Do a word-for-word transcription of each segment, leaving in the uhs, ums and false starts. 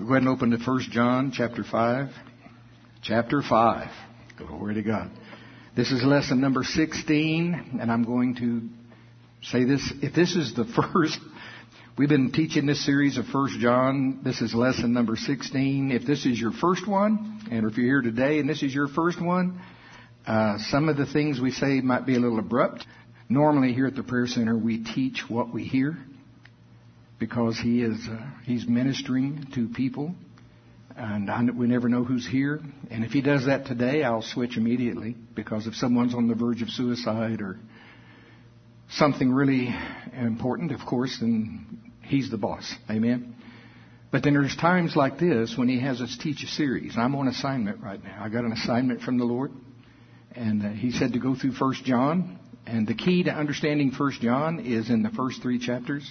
Go ahead and open to First John chapter five. Chapter five. Glory to God. This is lesson number sixteen, and I'm going to say this. If this is the first, we've been teaching this series of First John. This is lesson number sixteen. If this is your first one, and if you're here today and this is your first one, uh, some of the things we say might be a little abrupt. Normally here at the Prayer Center, we teach what we hear, because he is uh, he's ministering to people, and I, we never know who's here. And if he does that today, I'll switch immediately, because if someone's on the verge of suicide or something really important, of course, then he's the boss. Amen. But then there's times like this when he has us teach a series. I'm on assignment right now. I got an assignment from the Lord, and uh, he said to go through First John. And the key to understanding First John is in the first three chapters.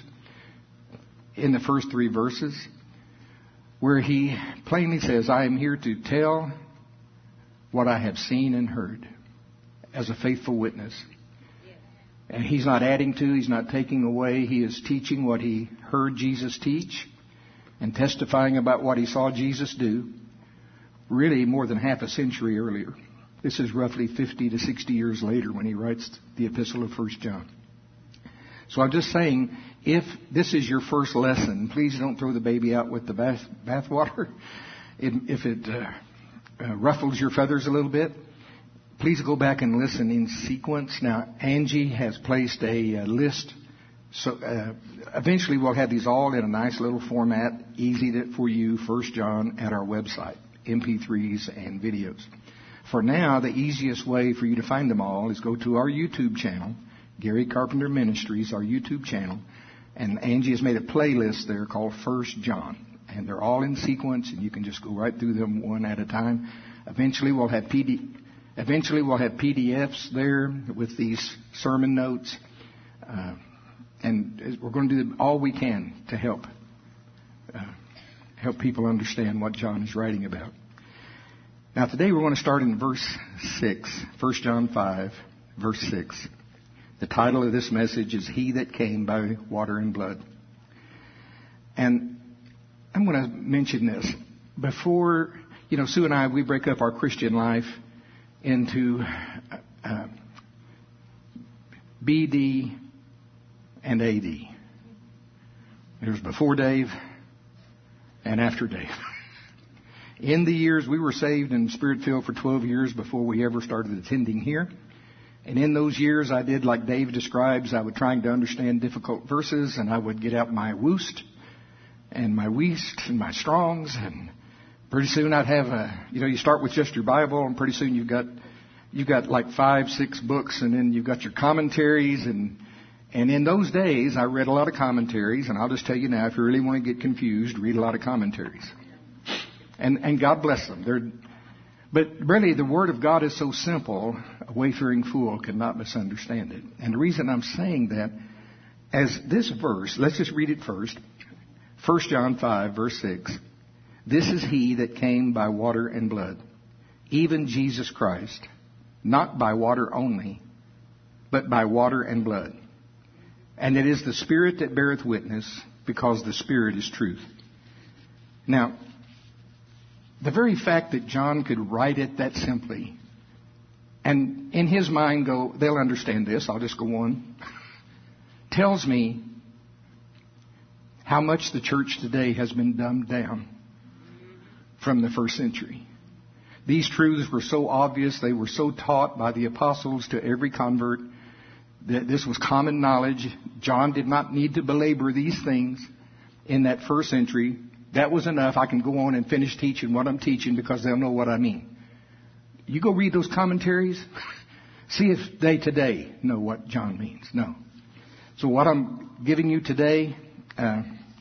In the first three verses, where he plainly says, I am here to tell what I have seen and heard as a faithful witness. And he's not adding to, he's not taking away. He is teaching what he heard Jesus teach and testifying about what he saw Jesus do, really more than half a century earlier. This is roughly fifty to sixty years later when he writes the epistle of First John. So I'm just saying, if this is your first lesson, please don't throw the baby out with the bath bathwater. If it uh, uh, ruffles your feathers a little bit, please go back and listen in sequence. Now, Angie has placed a uh, list. So uh, eventually we'll have these all in a nice little format, easy to, for you, First John, at our website, M P threes and videos. For now, the easiest way for you to find them all is go to our YouTube channel, Gary Carpenter Ministries, our YouTube channel, and Angie has made a playlist there called First John, and they're all in sequence, and you can just go right through them one at a time. Eventually, we'll have P D, eventually we'll have P D Fs there with these sermon notes, uh, and we're going to do all we can to help uh, help people understand what John is writing about. Now, today we're going to start in verse six, First John five, verse six. The title of this message is He That Came by Water and Blood. And I'm going to mention this. Before, you know, Sue and I, we break up our Christian life into uh, B D and A D. There's before Dave and after Dave. In the years, we were saved and Spirit-filled for twelve years before we ever started attending here. And in those years, I did, like Dave describes, I would try to understand difficult verses, and I would get out my Woost and my Weast and my Strongs, and pretty soon I'd have a, you know, you start with just your Bible, and pretty soon you've got, you've got like five, six books, and then you've got your commentaries, and, and in those days, I read a lot of commentaries, and I'll just tell you now, if you really want to get confused, read a lot of commentaries. And, and God bless them. They're, But really, the Word of God is so simple, a wayfaring fool cannot misunderstand it. And the reason I'm saying that, as this verse, let's just read it first. First John five, verse six. This is He that came by water and blood, even Jesus Christ, not by water only, but by water and blood. And it is the Spirit that beareth witness, because the Spirit is truth. Now, the very fact that John could write it that simply, and in his mind go, they'll understand this, I'll just go on, tells me how much the church today has been dumbed down from the first century. These truths were so obvious, they were so taught by the apostles to every convert, that this was common knowledge. John did not need to belabor these things in that first century. That was enough. I can go on and finish teaching what I'm teaching because they'll know what I mean. You go read those commentaries. See if they today know what John means. No. So what I'm giving you today, uh,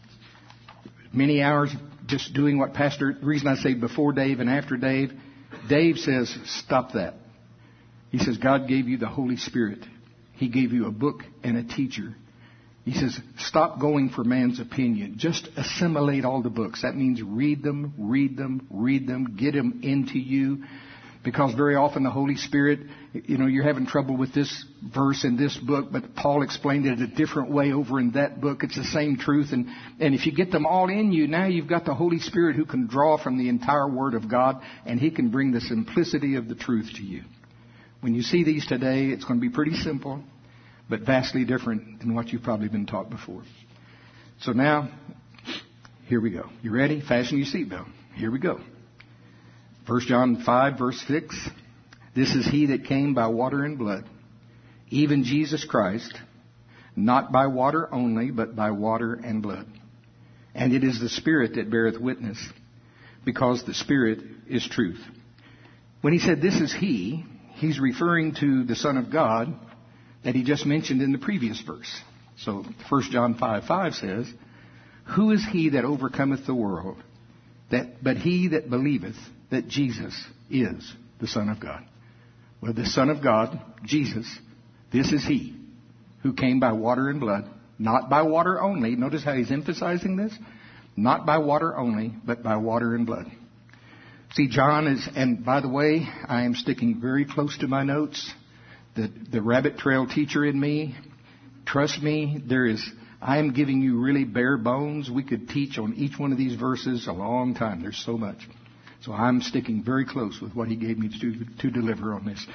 many hours just doing what Pastor, the reason I say before Dave and after Dave, Dave says, stop that. He says, God gave you the Holy Spirit. He gave you a book and a teacher. He says, stop going for man's opinion. Just assimilate all the books. That means read them, read them, read them, get them into you. Because very often the Holy Spirit, you know, you're having trouble with this verse in this book, but Paul explained it a different way over in that book. It's the same truth. And, and if you get them all in you, now you've got the Holy Spirit who can draw from the entire Word of God, and He can bring the simplicity of the truth to you. When you see these today, it's going to be pretty simple, but vastly different than what you've probably been taught before. So now, here we go. You ready? Fasten your seatbelt. Here we go. First John five, verse six. This is He that came by water and blood, even Jesus Christ, not by water only, but by water and blood. And it is the Spirit that beareth witness, because the Spirit is truth. When he said this is He, he's referring to the Son of God that he just mentioned in the previous verse. So First John five, five says, Who is he that overcometh the world, that but he that believeth that Jesus is the Son of God? Well, the Son of God, Jesus, this is He who came by water and blood, not by water only. Notice how he's emphasizing this. Not by water only, but by water and blood. See, John is, and by the way, I am sticking very close to my notes. The, the rabbit trail teacher in me, trust me, there is, I am giving you really bare bones. We could teach on each one of these verses a long time. There's so much. So I'm sticking very close with what he gave me to, to deliver on this.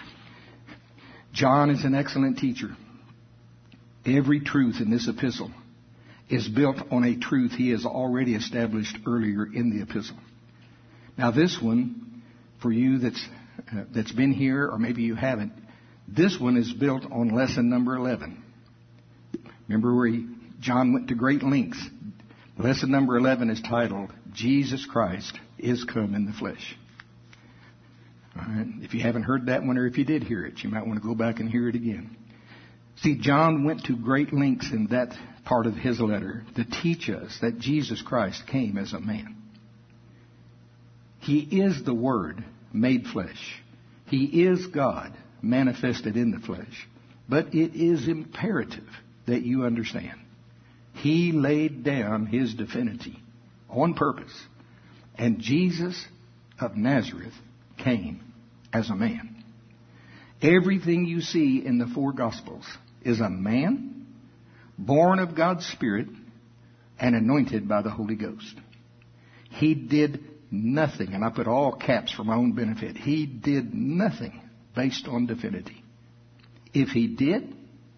John is an excellent teacher. Every truth in this epistle is built on a truth he has already established earlier in the epistle. Now this one, for you that's uh, that's been here, or maybe you haven't, this one is built on lesson number eleven. Remember where he, John went to great lengths. Lesson number eleven is titled, Jesus Christ is come in the flesh. All right. If you haven't heard that one, or if you did hear it, you might want to go back and hear it again. See, John went to great lengths in that part of his letter to teach us that Jesus Christ came as a man. He is the Word made flesh. He is God manifested in the flesh. But it is imperative that you understand. He laid down His divinity on purpose. And Jesus of Nazareth came as a man. Everything you see in the four Gospels is a man born of God's Spirit and anointed by the Holy Ghost. He did nothing, and I put all caps for my own benefit. He did nothing based on divinity. If he did,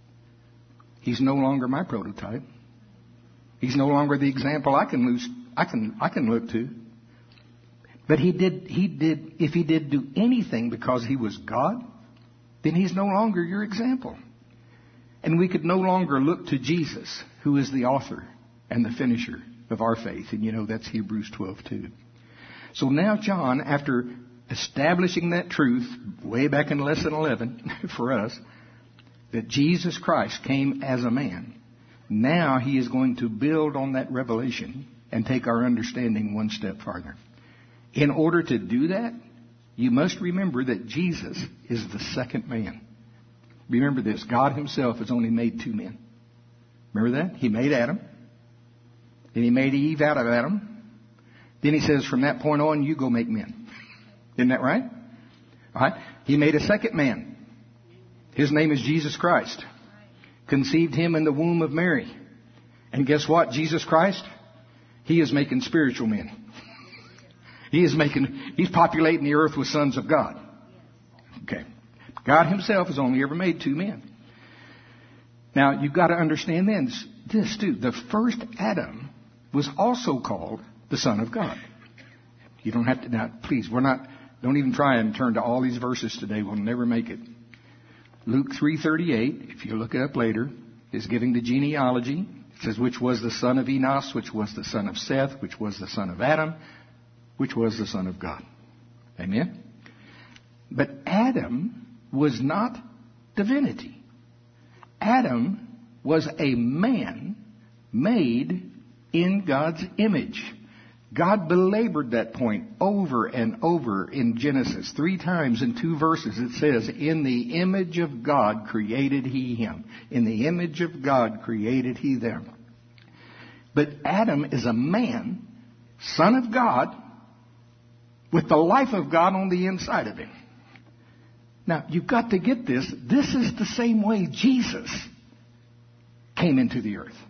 he's no longer my prototype. He's no longer the example I can lose, I can I can look to. But he did he did if he did do anything because he was God, then he's no longer your example. And we could no longer look to Jesus, who is the author and the finisher of our faith. And you know that's Hebrews twelve two. So now John, after establishing that truth way back in lesson eleven for us, that Jesus Christ came as a man, now he is going to build on that revelation and take our understanding one step farther. In order to do that, you must remember that Jesus is the second man. Remember this, God himself has only made two men. Remember that? He made Adam. Then he made Eve out of Adam. Then he says, from that point on, you go make men. Isn't that right? All right. He made a second man. His name is Jesus Christ. Conceived him in the womb of Mary. And guess what? Jesus Christ, he is making spiritual men. He is making, he's populating the earth with sons of God. Okay. God himself has only ever made two men. Now, you've got to understand this, this too. The first Adam was also called the Son of God. You don't have to, now, please, we're not, don't even try and turn to all these verses today. We'll never make it. Luke three thirty-eight, if you look it up later, is giving the genealogy. It says, which was the son of Enos, which was the son of Seth, which was the son of Adam, which was the Son of God. Amen? But Adam was not divinity. Adam was a man made in God's image. God belabored that point over and over in Genesis. Three times in two verses it says, in the image of God created he him. In the image of God created he them. But Adam is a man, son of God, with the life of God on the inside of him. Now, you've got to get this. This is the same way Jesus came into the earth.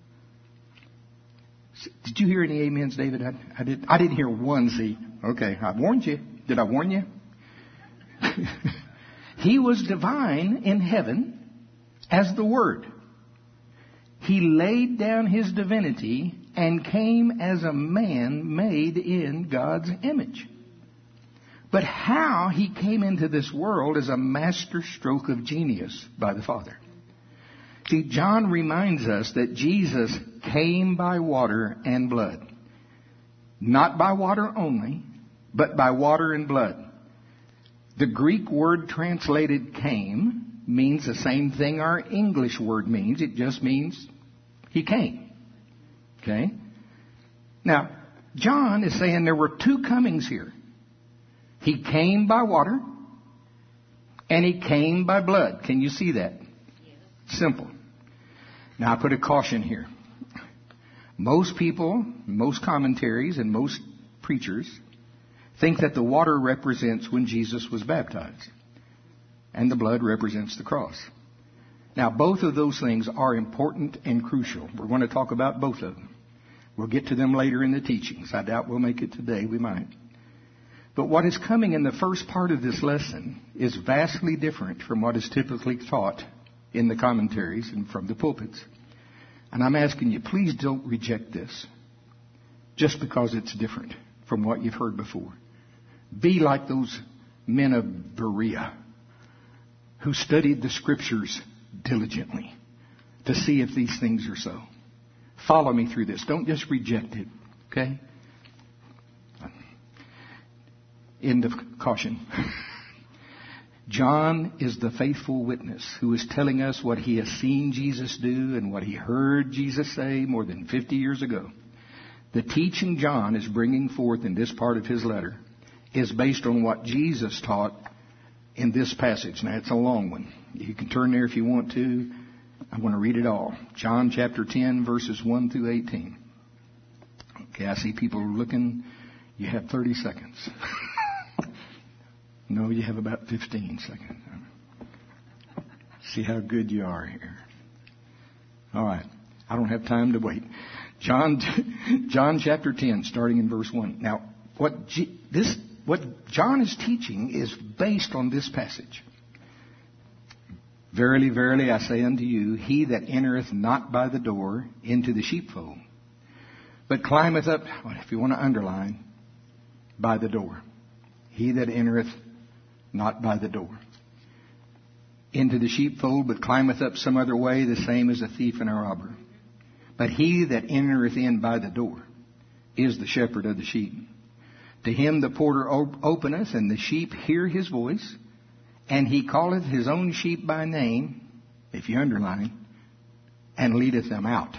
Did you hear any amens, David? I, I, did, I didn't hear one. See, okay, I warned you. Did I warn you? He was divine in heaven as the Word. He laid down His divinity and came as a man made in God's image. But how He came into this world is a master stroke of genius by the Father. See, John reminds us that Jesus came by water and blood. Not by water only, but by water and blood. The Greek word translated came means the same thing our English word means. It just means He came. Okay? Now, John is saying there were two comings here. He came by water and He came by blood. Can you see that? Simple. Now, I put a caution here. Most people, most commentaries, and most preachers think that the water represents when Jesus was baptized, and the blood represents the cross. Now, both of those things are important and crucial. We're going to talk about both of them. We'll get to them later in the teachings. I doubt we'll make it today. We might. But what is coming in the first part of this lesson is vastly different from what is typically taught in the commentaries and from the pulpits. And I'm asking you, please don't reject this just because it's different from what you've heard before. Be like those men of Berea who studied the Scriptures diligently to see if these things are so. Follow me through this. Don't just reject it, okay? End of caution. John is the faithful witness who is telling us what he has seen Jesus do and what he heard Jesus say more than fifty years ago. The teaching John is bringing forth in this part of his letter is based on what Jesus taught in this passage. Now, it's a long one. You can turn there if you want to. I want to read it all. John chapter ten, verses one through eighteen. Okay, I see people looking. You have thirty seconds. No, you have about fifteen seconds. See how good you are here. All right. I don't have time to wait. John, John chapter ten, starting in verse one. Now, what G, this, what John is teaching is based on this passage. Verily, verily, I say unto you, he that entereth not by the door into the sheepfold, but climbeth up, if you want to underline, by the door. He that entereth not by the door into the sheepfold, but climbeth up some other way, the same as a thief and a robber. But he that entereth in by the door is the shepherd of the sheep. To him the porter op- openeth, and the sheep hear his voice, and he calleth his own sheep by name, if you underline, and leadeth them out.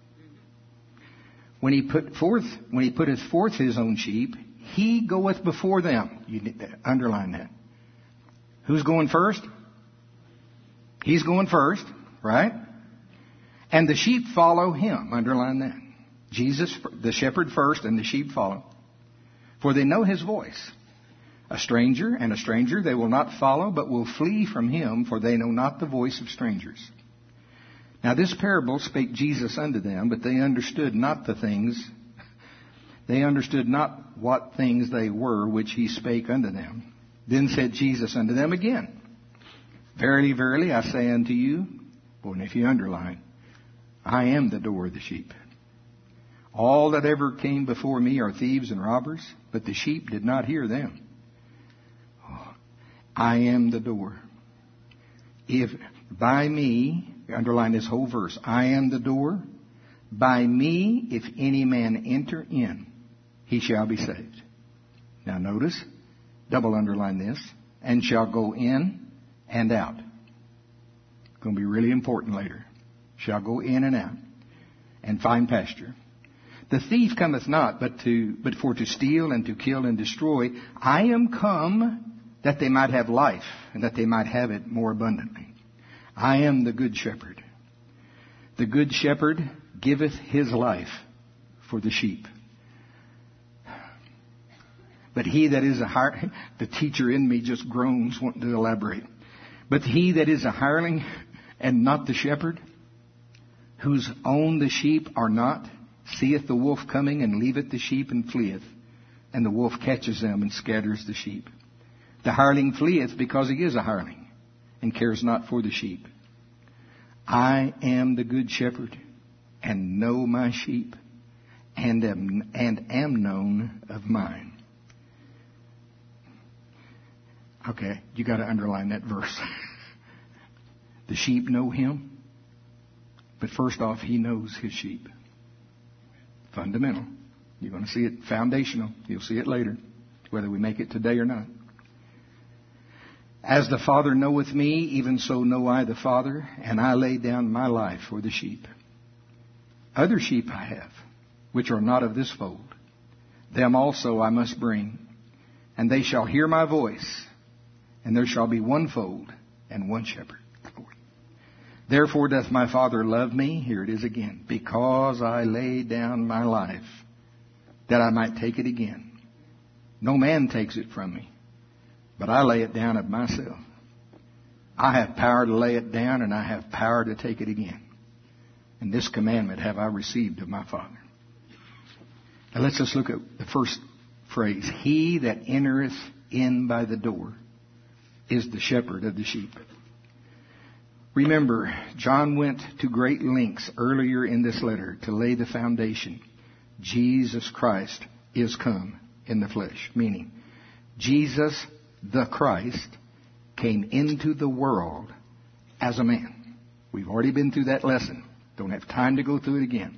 When he put forth, when he putteth forth his own sheep, he goeth before them. You need to underline that. Who's going first? He's going first, right? And the sheep follow him. Underline that. Jesus, the shepherd first, and the sheep follow. For they know his voice. A stranger and a stranger they will not follow, but will flee from him, for they know not the voice of strangers. Now this parable spake Jesus unto them, but they understood not the things, they understood not what things they were which he spake unto them. Then said Jesus unto them again, Verily, verily, I say unto you, boy, and if you underline, I am the door of the sheep. All that ever came before me are thieves and robbers, but the sheep did not hear them. Oh, I am the door. If by me, underline this whole verse, I am the door. By me, if any man enter in, he shall be saved. Now notice, double underline this, and shall go in and out. Going to be really important later. Shall go in and out and find pasture. The thief cometh not, but to but for to steal and to kill and destroy. I am come that they might have life, and that they might have it more abundantly. I am the good shepherd. The good shepherd giveth his life for the sheep. But he that is a hireling, the teacher in me just groans, wanting to elaborate. But he that is a hireling and not the shepherd, whose own the sheep are not, seeth the wolf coming and leaveth the sheep and fleeth. And the wolf catches them and scatters the sheep. The hireling fleeth because he is a hireling and cares not for the sheep. I am the good shepherd and know my sheep and am, and am known of mine. Okay, you got to underline that verse. The sheep know him, but first off, he knows his sheep. Fundamental. You're going to see it foundational. You'll see it later, whether we make it today or not. As the Father knoweth me, even so know I the Father, and I lay down my life for the sheep. Other sheep I have, which are not of this fold. Them also I must bring, and they shall hear my voice, and there shall be one fold and one shepherd. Therefore doth my Father love me, here it is again, because I lay down my life, that I might take it again. No man takes it from me, but I lay it down of myself. I have power to lay it down, and I have power to take it again. And this commandment have I received of my Father. Now let's just look at the first phrase. He that entereth in by the door is the shepherd of the sheep. Remember, John went to great lengths earlier in this letter to lay the foundation. Jesus Christ is come in the flesh, meaning Jesus the Christ came into the world as a man. We've already been through that lesson. Don't have time to go through it again.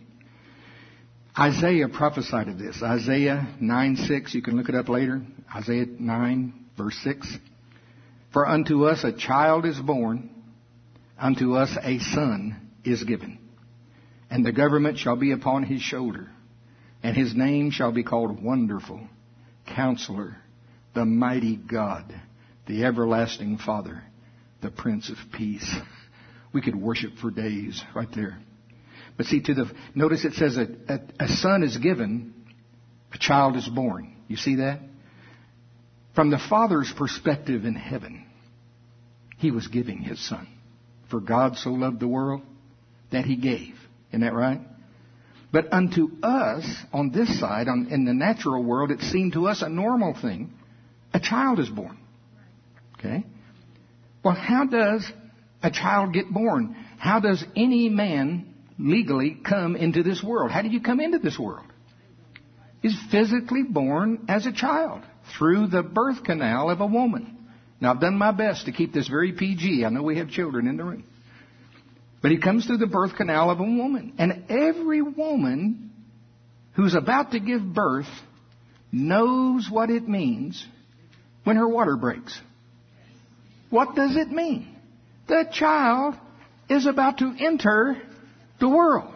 Isaiah prophesied of this. Isaiah nine six, you can look it up later. Isaiah nine verse six. For unto us a child is born, unto us a son is given, and the government shall be upon his shoulder, and his name shall be called Wonderful, Counselor, the Mighty God, the Everlasting Father, the Prince of Peace. We could worship for days right there. But see, to the notice it says a, a, a son is given, a child is born. You see that? From the Father's perspective in heaven, he was giving his son. For God so loved the world that he gave. Isn't that right? But unto us, on this side, on, in the natural world, it seemed to us a normal thing. A child is born. Okay? Well, how does a child get born? How does any man legally come into this world? How did you come into this world? He's physically born as a child through the birth canal of a woman. Now, I've done my best to keep this very P G. I know we have children in the room. But he comes through the birth canal of a woman. And every woman who's about to give birth knows what it means when her water breaks. What does it mean? The child is about to enter the world.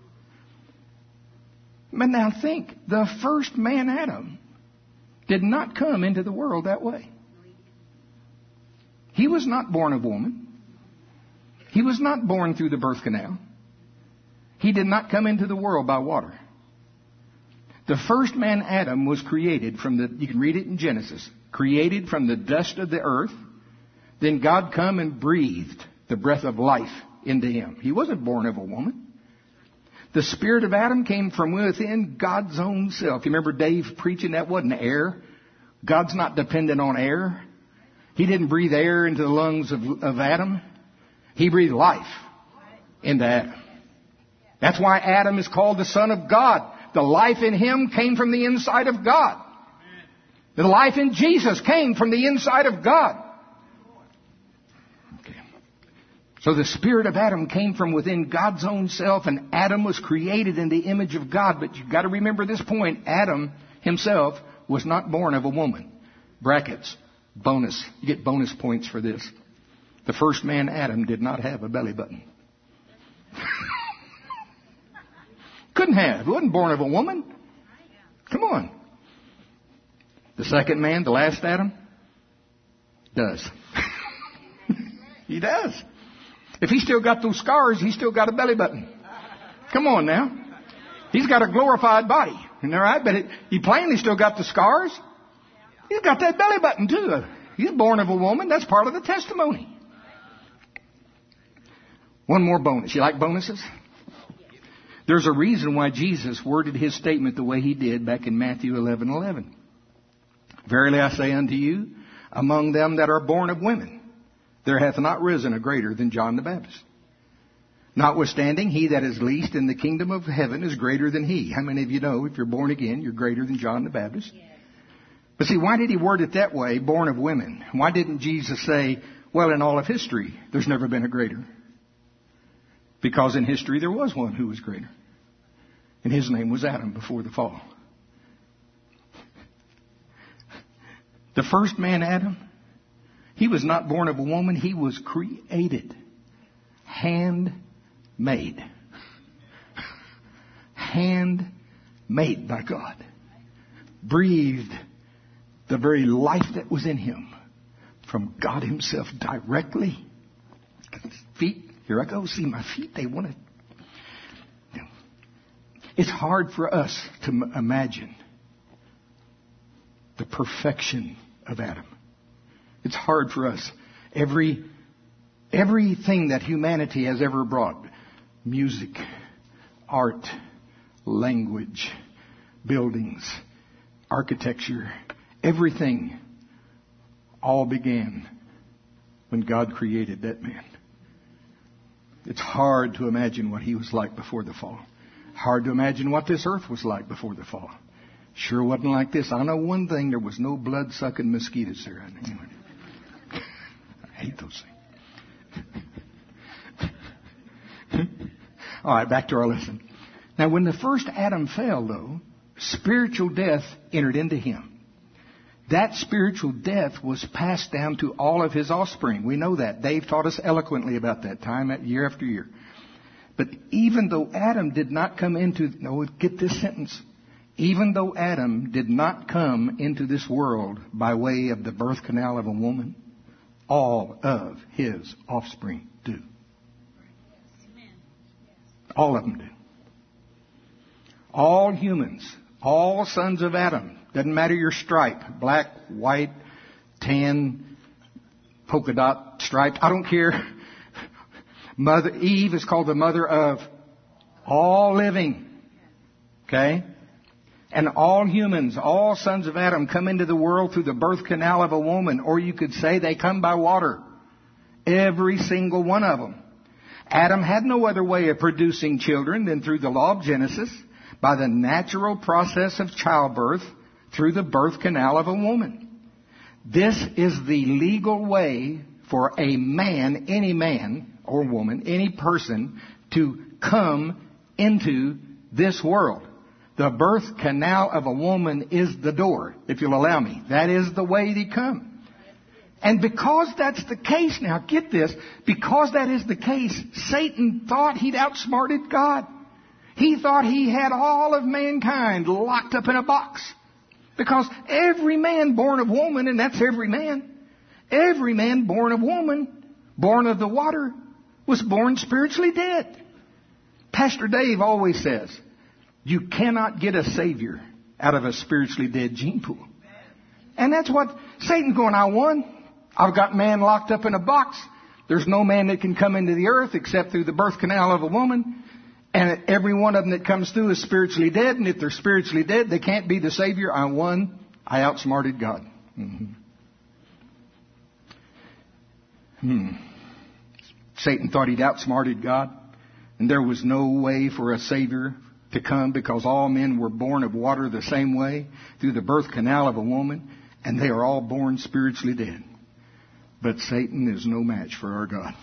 But now think, the first man, Adam, did not come into the world that way. He was not born of woman. He was not born through the birth canal. He did not come into the world by water. The first man, Adam, was created from the, you can read it in Genesis, created from the dust of the earth. Then God come and breathed the breath of life into him. He wasn't born of a woman. The spirit of Adam came from within God's own self. You remember Dave preaching that wasn't air? God's not dependent on air. He didn't breathe air into the lungs of, of Adam. He breathed life into Adam. That's why Adam is called the Son of God. The life in him came from the inside of God. The life in Jesus came from the inside of God. Okay. So the spirit of Adam came from within God's own self, and Adam was created in the image of God. But you've got to remember this point. Adam himself was not born of a woman. Brackets. Bonus. You get bonus points for this. The first man, Adam, did not have a belly button. Couldn't have. He wasn't born of a woman. Come on. The second man, the last Adam, does. He does. If he's still got those scars, he's still got a belly button. Come on now. He's got a glorified body. Isn't that right? But it, he plainly still got the scars. He's got that belly button too. He's born of a woman. That's part of the testimony. One more bonus. You like bonuses? There's a reason why Jesus worded his statement the way he did back in Matthew eleven eleven. Verily I say unto you, among them that are born of women, there hath not risen a greater than John the Baptist. Notwithstanding, he that is least in the kingdom of heaven is greater than he. How many of you know if you're born again, you're greater than John the Baptist? Yes. But see, why did he word it that way, born of women? Why didn't Jesus say, well, in all of history, there's never been a greater? Because in history there was one who was greater. And his name was Adam before the fall. The first man, Adam, he was not born of a woman. He was created. Handmade. Handmade by God. Breathed the very life that was in him from God himself directly. His feet, here I go, see my feet, they want to. It's hard for us to m- imagine the perfection of Adam. It's hard for us. Every, everything that humanity has ever brought, music, art, language, buildings, architecture, everything all began when God created that man. It's hard to imagine what he was like before the fall. Hard to imagine what this earth was like before the fall. Sure wasn't like this. I know one thing, there was no blood-sucking mosquitoes there. Anyway. I hate those things. All right, back to our lesson. Now, when the first Adam fell, though, spiritual death entered into him. That spiritual death was passed down to all of his offspring. We know that. Dave taught us eloquently about that time, year after year. But even though Adam did not come into, no, get this sentence. Even though Adam did not come into this world by way of the birth canal of a woman, all of his offspring do. All of them do. All humans, all sons of Adam, doesn't matter your stripe, black, white, tan, polka dot striped, I don't care. Mother Eve is called the mother of all living. Okay? And all humans, all sons of Adam come into the world through the birth canal of a woman. Or you could say they come by water. Every single one of them. Adam had no other way of producing children than through the law of Genesis, by the natural process of childbirth, through the birth canal of a woman. This is the legal way for a man, any man or woman, any person, to come into this world. The birth canal of a woman is the door, if you'll allow me. That is the way they come. And because that's the case, now get this, because that is the case, Satan thought he'd outsmarted God. He thought he had all of mankind locked up in a box. Because every man born of woman, and that's every man, every man born of woman, born of the water, was born spiritually dead. Pastor Dave always says, you cannot get a Savior out of a spiritually dead gene pool. And that's what Satan's going, I won. I've got man locked up in a box. There's no man that can come into the earth except through the birth canal of a woman. And every one of them that comes through is spiritually dead. And if they're spiritually dead, they can't be the Savior. I won. I outsmarted God. Mm-hmm. Hmm. Satan thought he'd outsmarted God. And there was no way for a Savior to come because all men were born of water the same way through the birth canal of a woman. And they are all born spiritually dead. But Satan is no match for our God.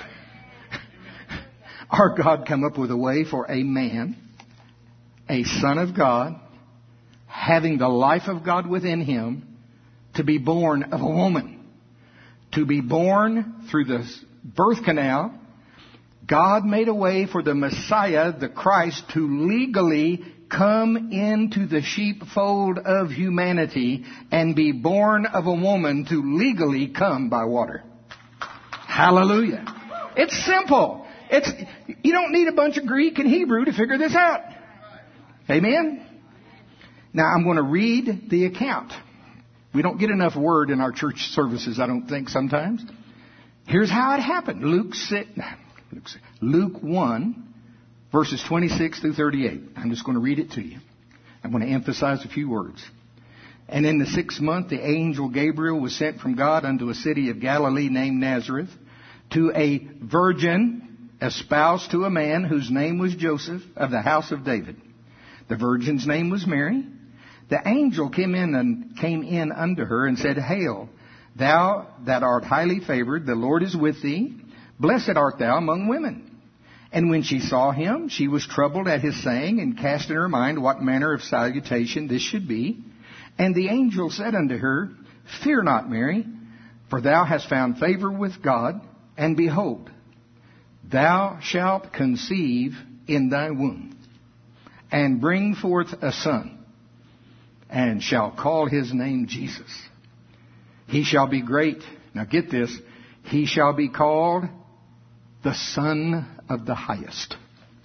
Our God come up with a way for a man, a son of God, having the life of God within him, to be born of a woman. To be born through the birth canal. God made a way for the Messiah, the Christ, to legally come into the sheepfold of humanity and be born of a woman to legally come by water. Hallelujah. It's simple. It's, you don't need a bunch of Greek and Hebrew to figure this out. Amen? Now I'm going to read the account. We don't get enough word in our church services, I don't think, sometimes. Here's how it happened. Luke six, Luke one, verses twenty-six through thirty-eight. I'm just going to read it to you. I'm going to emphasize a few words. And in the sixth month, the angel Gabriel was sent from God unto a city of Galilee named Nazareth, to a virgin espoused to a man whose name was Joseph, of the house of David. The virgin's name was Mary. The angel came in and came in unto her and said, Hail, thou that art highly favored, the Lord is with thee. Blessed art thou among women. And when she saw him, she was troubled at his saying, and cast in her mind what manner of salutation this should be. And the angel said unto her, Fear not, Mary, for thou hast found favor with God, and behold, thou shalt conceive in thy womb, and bring forth a son, and shall call his name Jesus. He shall be great. Now get this. He shall be called the Son of the Highest.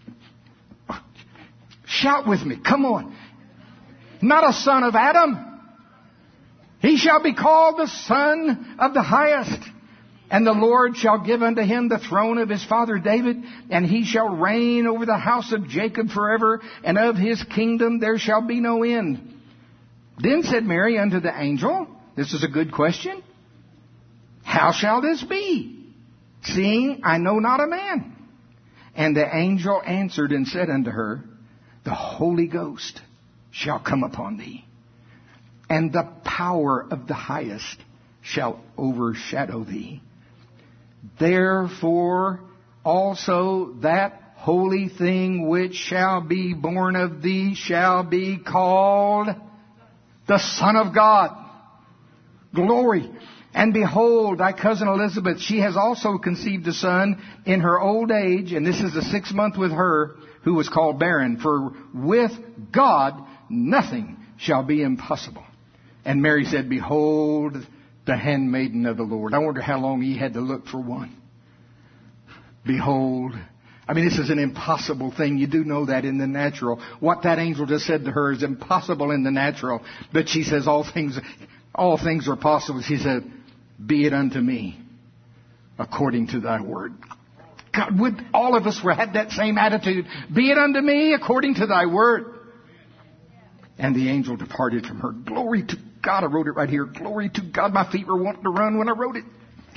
Shout with me. Come on. Not a son of Adam. He shall be called the Son of the Highest. And the Lord shall give unto him the throne of his father David, and he shall reign over the house of Jacob forever, and of his kingdom there shall be no end. Then said Mary unto the angel, this is a good question, How shall this be, seeing I know not a man? And the angel answered and said unto her, The Holy Ghost shall come upon thee, and the power of the Highest shall overshadow thee. Therefore also that holy thing which shall be born of thee shall be called the Son of God. Glory. And behold, thy cousin Elizabeth, she has also conceived a son in her old age, and this is the sixth month with her, who was called barren. For with God nothing shall be impossible. And Mary said, Behold, the handmaiden of the Lord. I wonder how long he had to look for one. Behold. I mean, this is an impossible thing. You do know that in the natural. What that angel just said to her is impossible in the natural. But she says, all things, all things are possible. She said, Be it unto me according to thy word. God, would all of us have that same attitude? Be it unto me according to thy word. And the angel departed from her. Glory to God. I wrote it right here. Glory to God. My feet were wanting to run when I wrote it.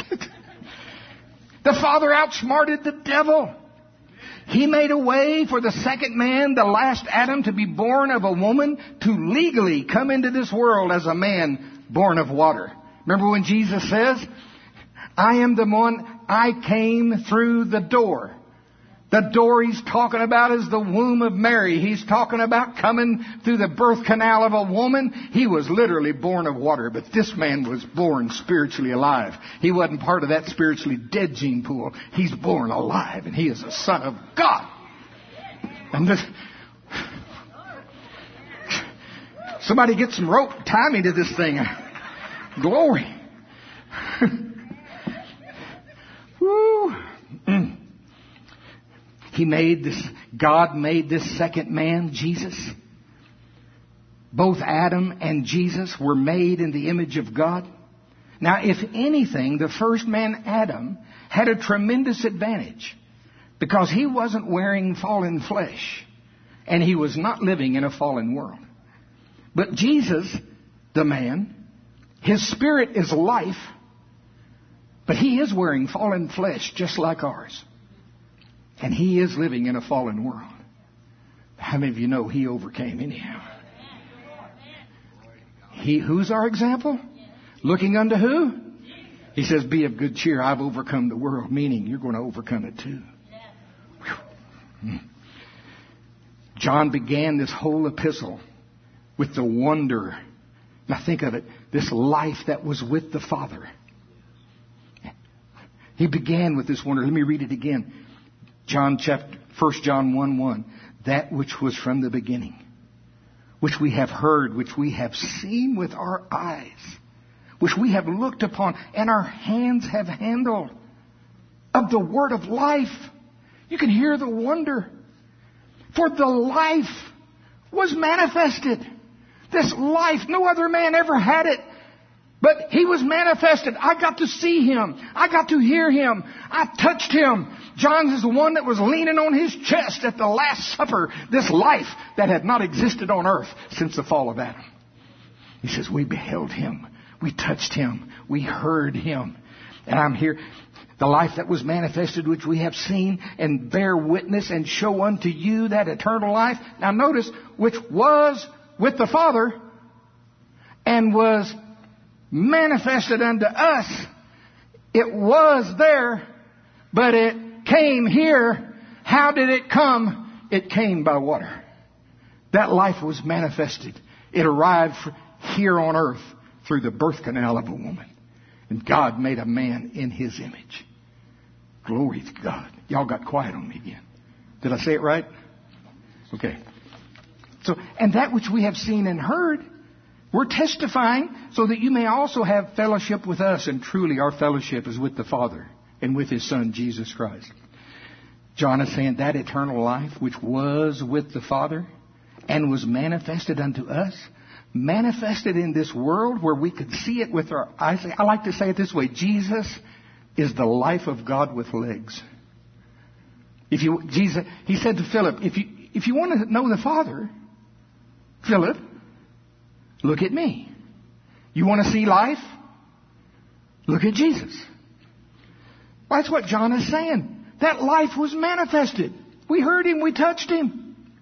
The Father outsmarted the devil. He made a way for the second man, the last Adam, to be born of a woman, to legally come into this world as a man born of water. Remember when Jesus says, I am the one, I came through the door. The door he's talking about is the womb of Mary. He's talking about coming through the birth canal of a woman. He was literally born of water, but this man was born spiritually alive. He wasn't part of that spiritually dead gene pool. He's born alive, and he is a son of God. And this, somebody get some rope, tie me to this thing. Glory. Woo. Mm. He made this, God made this second man, Jesus. Both Adam and Jesus were made in the image of God. Now, if anything, the first man, Adam, had a tremendous advantage because he wasn't wearing fallen flesh and he was not living in a fallen world. But Jesus, the man, his spirit is life, but he is wearing fallen flesh just like ours. And he is living in a fallen world. How many of you know he overcame anyhow? He, who's our example? Looking unto who? He says, be of good cheer. I've overcome the world, meaning you're going to overcome it too. Whew. John began this whole epistle with the wonder. Now think of it. This life that was with the Father. He began with this wonder. Let me read it again. John chapter, First John one one, that which was from the beginning, which we have heard, which we have seen with our eyes, which we have looked upon, and our hands have handled, of the word of life. You can hear the wonder. For the life was manifested. This life, no other man ever had it. But He was manifested. I got to see Him. I got to hear Him. I touched Him. John is the one that was leaning on His chest at the Last Supper, this life that had not existed on earth since the fall of Adam. He says, we beheld Him. We touched Him. We heard Him. And I'm here. The life that was manifested, which we have seen, and bear witness and show unto you that eternal life. Now notice, which was with the Father and was manifested unto us. It was there, but it came here. How did it come? It came by water. That life was manifested. It arrived here on earth through the birth canal of a woman. And God made a man in His image. Glory to God. Y'all got quiet on me again. Did I say it right? Okay. So, and that which we have seen and heard, we're testifying so that you may also have fellowship with us. And truly our fellowship is with the Father and with His Son, Jesus Christ. John is saying that eternal life which was with the Father and was manifested unto us, manifested in this world where we could see it with our eyes. I like to say it this way. Jesus is the life of God with legs. If you, Jesus, He said to Philip, if you, if you want to know the Father, Philip, look at me. You want to see life? Look at Jesus. Well, that's what John is saying. That life was manifested. We heard Him. We touched Him.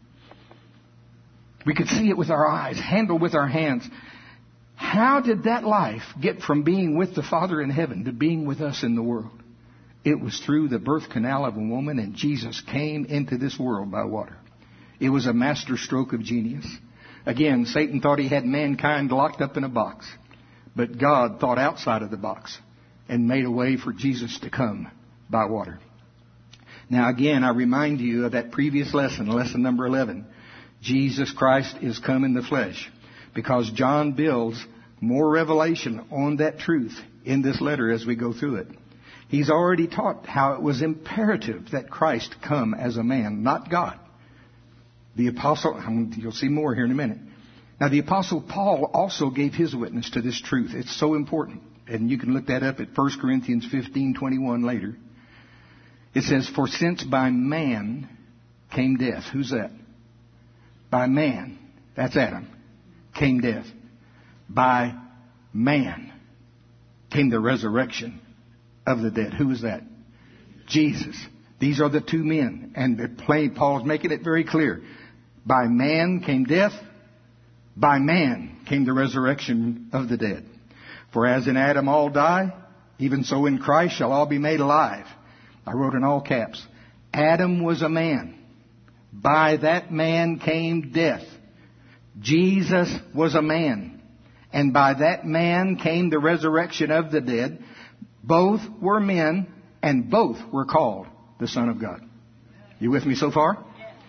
We could see it with our eyes, handle with our hands. How did that life get from being with the Father in heaven to being with us in the world? It was through the birth canal of a woman, and Jesus came into this world by water. It was a master stroke of genius. Again, Satan thought he had mankind locked up in a box. But God thought outside of the box and made a way for Jesus to come by water. Now again, I remind you of that previous lesson, lesson number eleven. Jesus Christ is come in the flesh, because John builds more revelation on that truth in this letter as we go through it. He's already taught how it was imperative that Christ come as a man, not God. The apostle, you'll see more here in a minute. Now the apostle Paul also gave his witness to this truth. It's so important. And you can look that up at First Corinthians fifteen twenty-one later. It says, for since by man came death. Who's that? By man, that's Adam, came death. By man came the resurrection of the dead. Who is that? Jesus. These are the two men. And the plain, Paul's making it very clear. By man came death. By man came the resurrection of the dead. For as in Adam all die, even so in Christ shall all be made alive. I wrote in all caps. Adam was a man. By that man came death. Jesus was a man. And by that man came the resurrection of the dead. Both were men, and both were called the Son of God. You with me so far?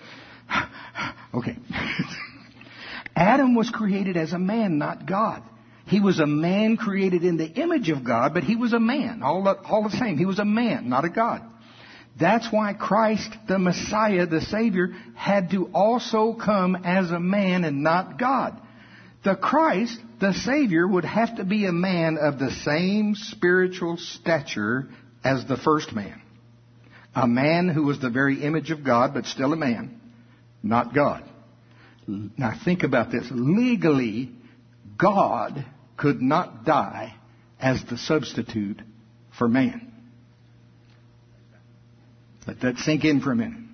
Okay. Adam was created as a man, not God. He was a man created in the image of God, but he was a man. All the, all the same, he was a man, not a God. That's why Christ, the Messiah, the Savior, had to also come as a man and not God. The Christ, the Savior, would have to be a man of the same spiritual stature as the first man. A man who was the very image of God, but still a man, not God. Now think about this. Legally, God could not die as the substitute for man. Let that sink in for a minute.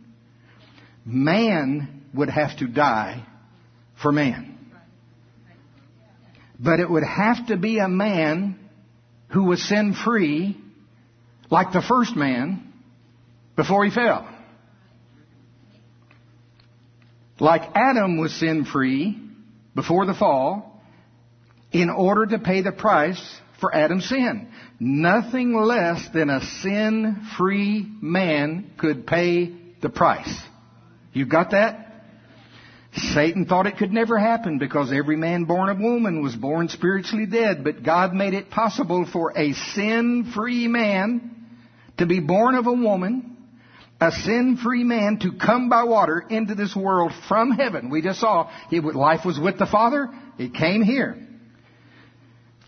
Man would have to die for man. But it would have to be a man who was sin-free, like the first man, before he fell. Like Adam was sin-free before the fall, in order to pay the price for Adam's sin. Nothing less than a sin-free man could pay the price. You got that? Satan thought it could never happen because every man born of woman was born spiritually dead. But God made it possible for a sin-free man to be born of a woman, a sin-free man to come by water into this world from heaven. We just saw he, life was with the Father. It came here.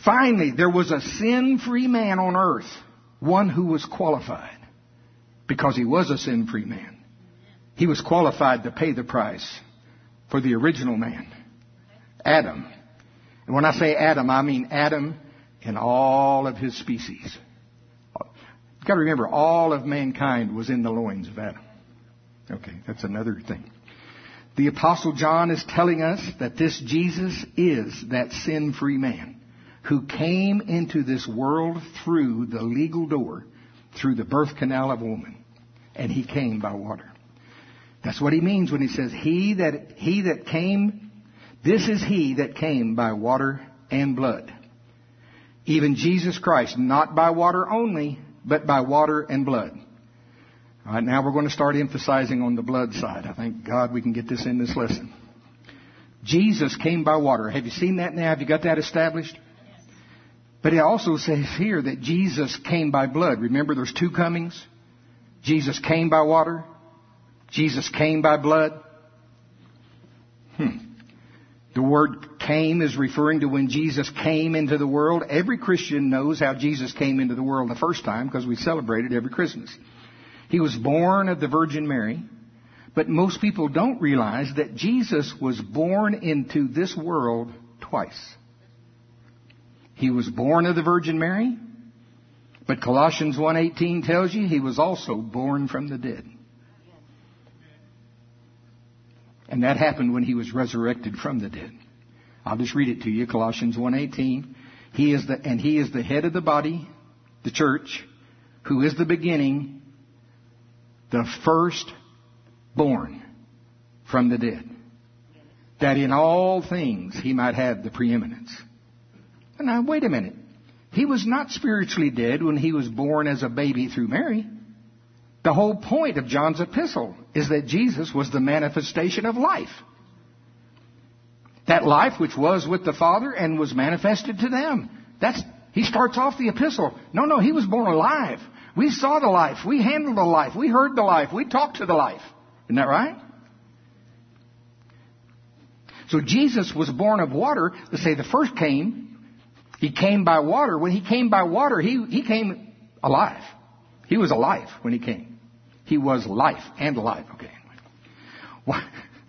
Finally, there was a sin-free man on earth, one who was qualified, because he was a sin-free man. He was qualified to pay the price for the original man, Adam. And when I say Adam, I mean Adam and all of his species. You've got to remember, all of mankind was in the loins of Adam. Okay, that's another thing. The Apostle John is telling us that this Jesus is that sin-free man who came into this world through the legal door, through the birth canal of a woman. And he came by water. That's what he means when he says, He that, he that came, this is he that came by water and blood. Even Jesus Christ, not by water only, but by water and blood. All right, now we're going to start emphasizing on the blood side. I thank God we can get this in this lesson. Jesus came by water. Have you seen that now? Have you got that established? But it also says here that Jesus came by blood. Remember, there's two comings. Jesus came by water. Jesus came by blood. Hmm. The word came is referring to when Jesus came into the world. Every Christian knows how Jesus came into the world the first time because we celebrate it every Christmas. He was born of the Virgin Mary, but most people don't realize that Jesus was born into this world twice. He was born of the Virgin Mary, but Colossians one eighteen tells you he was also born from the dead. And that happened when he was resurrected from the dead. I'll just read it to you, Colossians one eighteen. He is the, and he is the head of the body, the church, who is the beginning, the firstborn from the dead, that in all things he might have the preeminence. And now, wait a minute. He was not spiritually dead when he was born as a baby through Mary. The whole point of John's epistle is that Jesus was the manifestation of life. That life which was with the Father and was manifested to them. That's, he starts off the epistle. No, no, he was born alive. We saw the life. We handled the life. We heard the life. We talked to the life. Isn't that right? So Jesus was born of water. Let's say the first came. He came by water. When he came by water, he, he came alive. He was alive when he came. He was life and alive. Okay. What?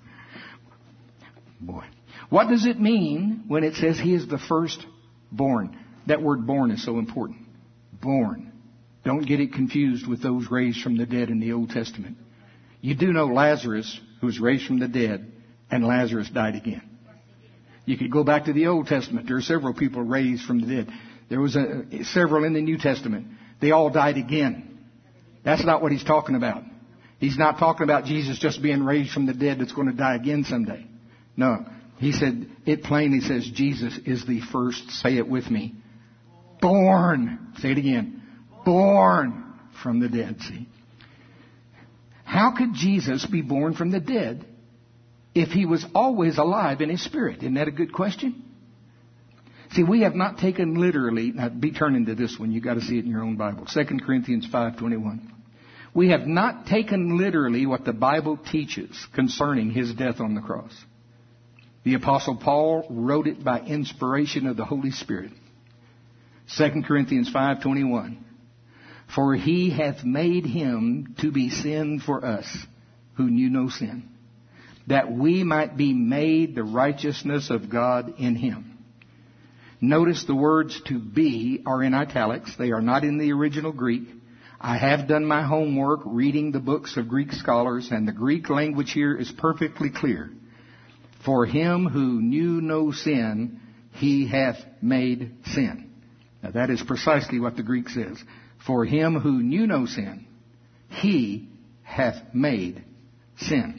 Boy. What does it mean when it says he is the firstborn? That word born is so important. Born. Don't get it confused with those raised from the dead in the Old Testament. You do know Lazarus, who was raised from the dead, and Lazarus died again. You could go back to the Old Testament. There are several people raised from the dead. There was a, several in the New Testament. They all died again. That's not what he's talking about. He's not talking about Jesus just being raised from the dead that's going to die again someday. No. He said, it plainly says Jesus is the first, say it with me, born. Say it again. Born from the dead. See? How could Jesus be born from the dead if he was always alive in his spirit? Isn't that a good question? See, we have not taken literally, now be turning to this one, you've got to see it in your own Bible, Second Corinthians five twenty-one. We have not taken literally what the Bible teaches concerning his death on the cross. The Apostle Paul wrote it by inspiration of the Holy Spirit. Second Corinthians five twenty-one. For he hath made him to be sin for us, who knew no sin, that we might be made the righteousness of God in him. Notice the words to be are in italics. They are not in the original Greek. I have done my homework reading the books of Greek scholars, and the Greek language here is perfectly clear. For him who knew no sin, he hath made sin. Now that is precisely what the Greek says. For him who knew no sin, he hath made sin.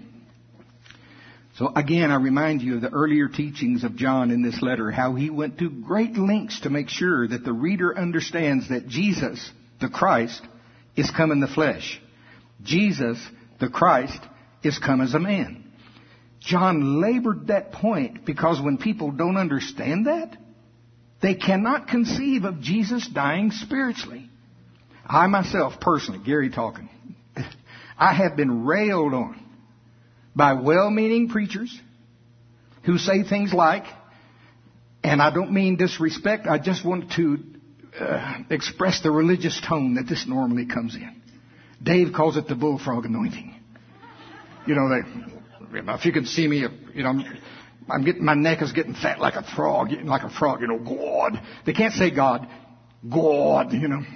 So again, I remind you of the earlier teachings of John in this letter, how he went to great lengths to make sure that the reader understands that Jesus, the Christ, is come in the flesh. Jesus, the Christ, is come as a man. John labored that point because when people don't understand that, they cannot conceive of Jesus dying spiritually. I myself, personally, Gary talking, I have been railed on by well-meaning preachers who say things like, And I don't mean disrespect. I just want to uh, express the religious tone that this normally comes in. Dave calls it the bullfrog anointing. You know, they, if you can see me, you know, I'm, I'm getting, my neck is getting fat like a frog, like a frog, you know, God. They can't say God. God, you know.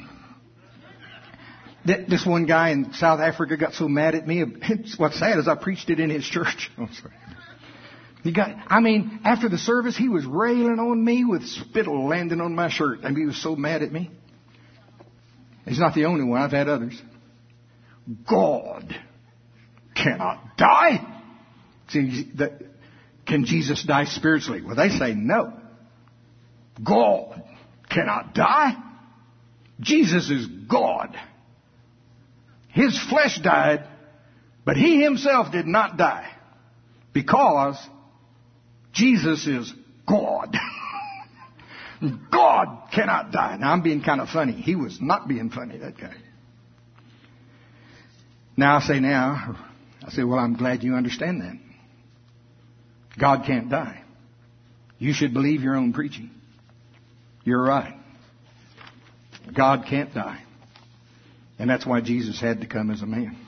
This one guy in South Africa got so mad at me. What's sad is I preached it in his church. Oh, sorry. He got, I mean, after the service, he was railing on me with spittle landing on my shirt. I mean, he was so mad at me. He's not the only one. I've had others. God cannot die. See, the, can Jesus die spiritually? Well, they say no. God cannot die. Jesus is God. His flesh died, but he himself did not die because Jesus is God. God cannot die. Now, I'm being kind of funny. He was not being funny, that guy. Now, I say now, I say, well, I'm glad you understand that. God can't die. You should believe your own preaching. You're right. God can't die. And that's why Jesus had to come as a man.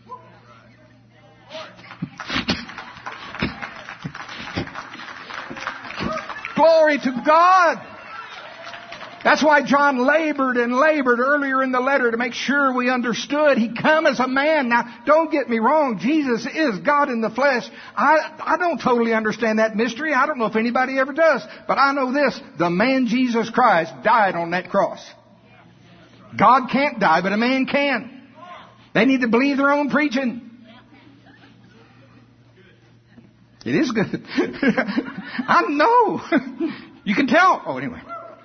Glory to God. That's why John labored and labored earlier in the letter to make sure we understood He'd come as a man. Now, don't get me wrong. Jesus is God in the flesh. I, I don't totally understand that mystery. I don't know if anybody ever does. But I know this. The man Jesus Christ died on that cross. God can't die, but a man can. They need to believe their own preaching. It is good. I know. You can tell. Oh, anyway.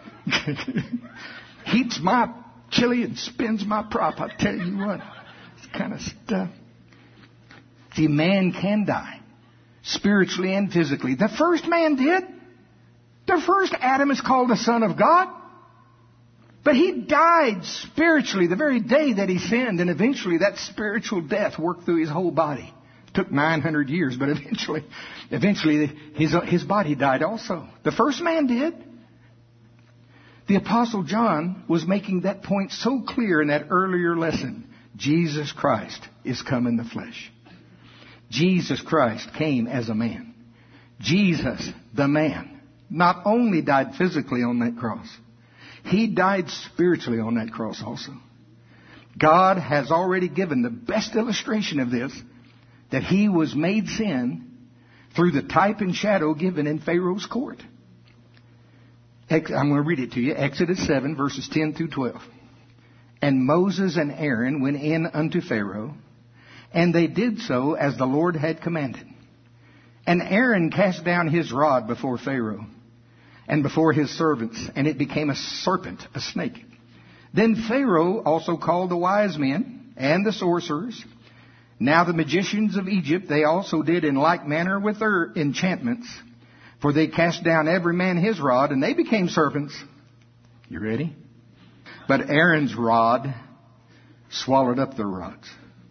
Heats my chili and spins my prop. I tell you what. This kind of stuff. See, man can die. Spiritually and physically. The first man did. The first Adam is called the Son of God. But he died spiritually the very day that he sinned. And eventually that spiritual death worked through his whole body. Took nine hundred years, but eventually, eventually his, his body died also. The first man did. The Apostle John was making that point so clear in that earlier lesson. Jesus Christ is come in the flesh. Jesus Christ came as a man. Jesus, the man, not only died physically on that cross, He died spiritually on that cross also. God has already given the best illustration of this, that He was made sin through the type and shadow given in Pharaoh's court. I'm going to read it to you. Exodus seven, verses ten through twelve. And Moses and Aaron went in unto Pharaoh, and they did so as the Lord had commanded. And Aaron cast down his rod before Pharaoh and before his servants, and it became a serpent, a snake. Then Pharaoh also called the wise men and the sorcerers. Now the magicians of Egypt, they also did in like manner with their enchantments. For they cast down every man his rod, and they became serpents. You ready? But Aaron's rod swallowed up their rods.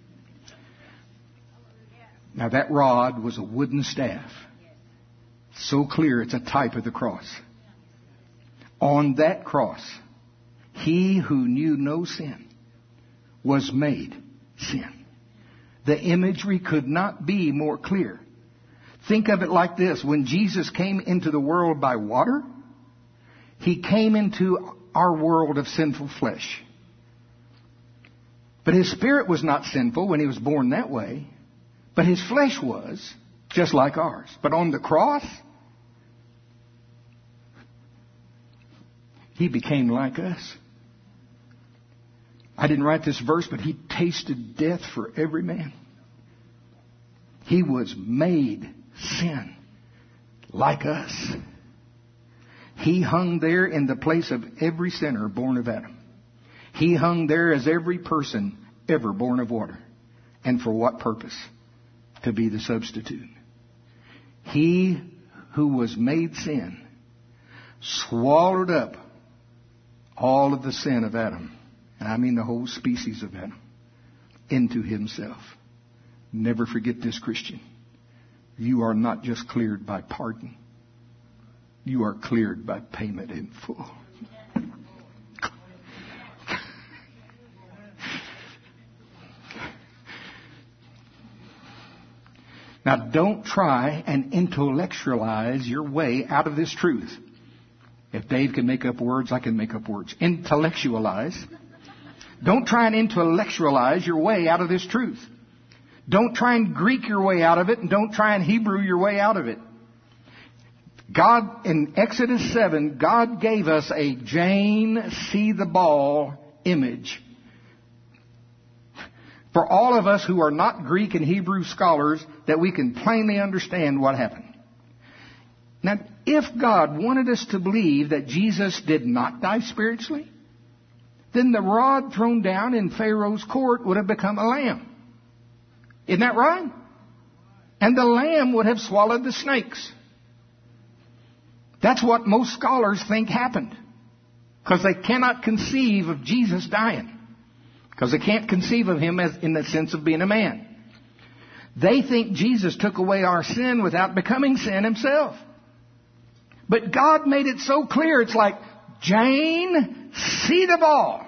Now that rod was a wooden staff. So clear it's a type of the cross. On that cross, He who knew no sin was made sin. The imagery could not be more clear. Think of it like this. When Jesus came into the world by water, He came into our world of sinful flesh. But His spirit was not sinful when He was born that way. But His flesh was, just like ours. But on the cross, He became like us. I didn't write this verse, but He tasted death for every man. He was made sin like us. He hung there in the place of every sinner born of Adam. He hung there as every person ever born of water. And for what purpose? To be the substitute. He who was made sin swallowed up all of the sin of Adam, and I mean the whole species of Adam, into Himself. Never forget this, Christian. You are not just cleared by pardon. you are cleared by payment in full. Now, don't try and intellectualize your way out of this truth. If Dave can make up words, I can make up words. Intellectualize. Don't try and intellectualize your way out of this truth. Don't try and Greek your way out of it, and don't try and Hebrew your way out of it. God, in Exodus seven, God gave us a Jane see the ball image. For all of us who are not Greek and Hebrew scholars, that we can plainly understand what happened. Now, if God wanted us to believe that Jesus did not die spiritually, then the rod thrown down in Pharaoh's court would have become a lamb. Isn't that right? And the lamb would have swallowed the snakes. That's what most scholars think happened. Because they cannot conceive of Jesus dying. Because they can't conceive of him as in the sense of being a man. They think Jesus took away our sin without becoming sin himself. But God made it so clear, it's like, Jane, see the ball.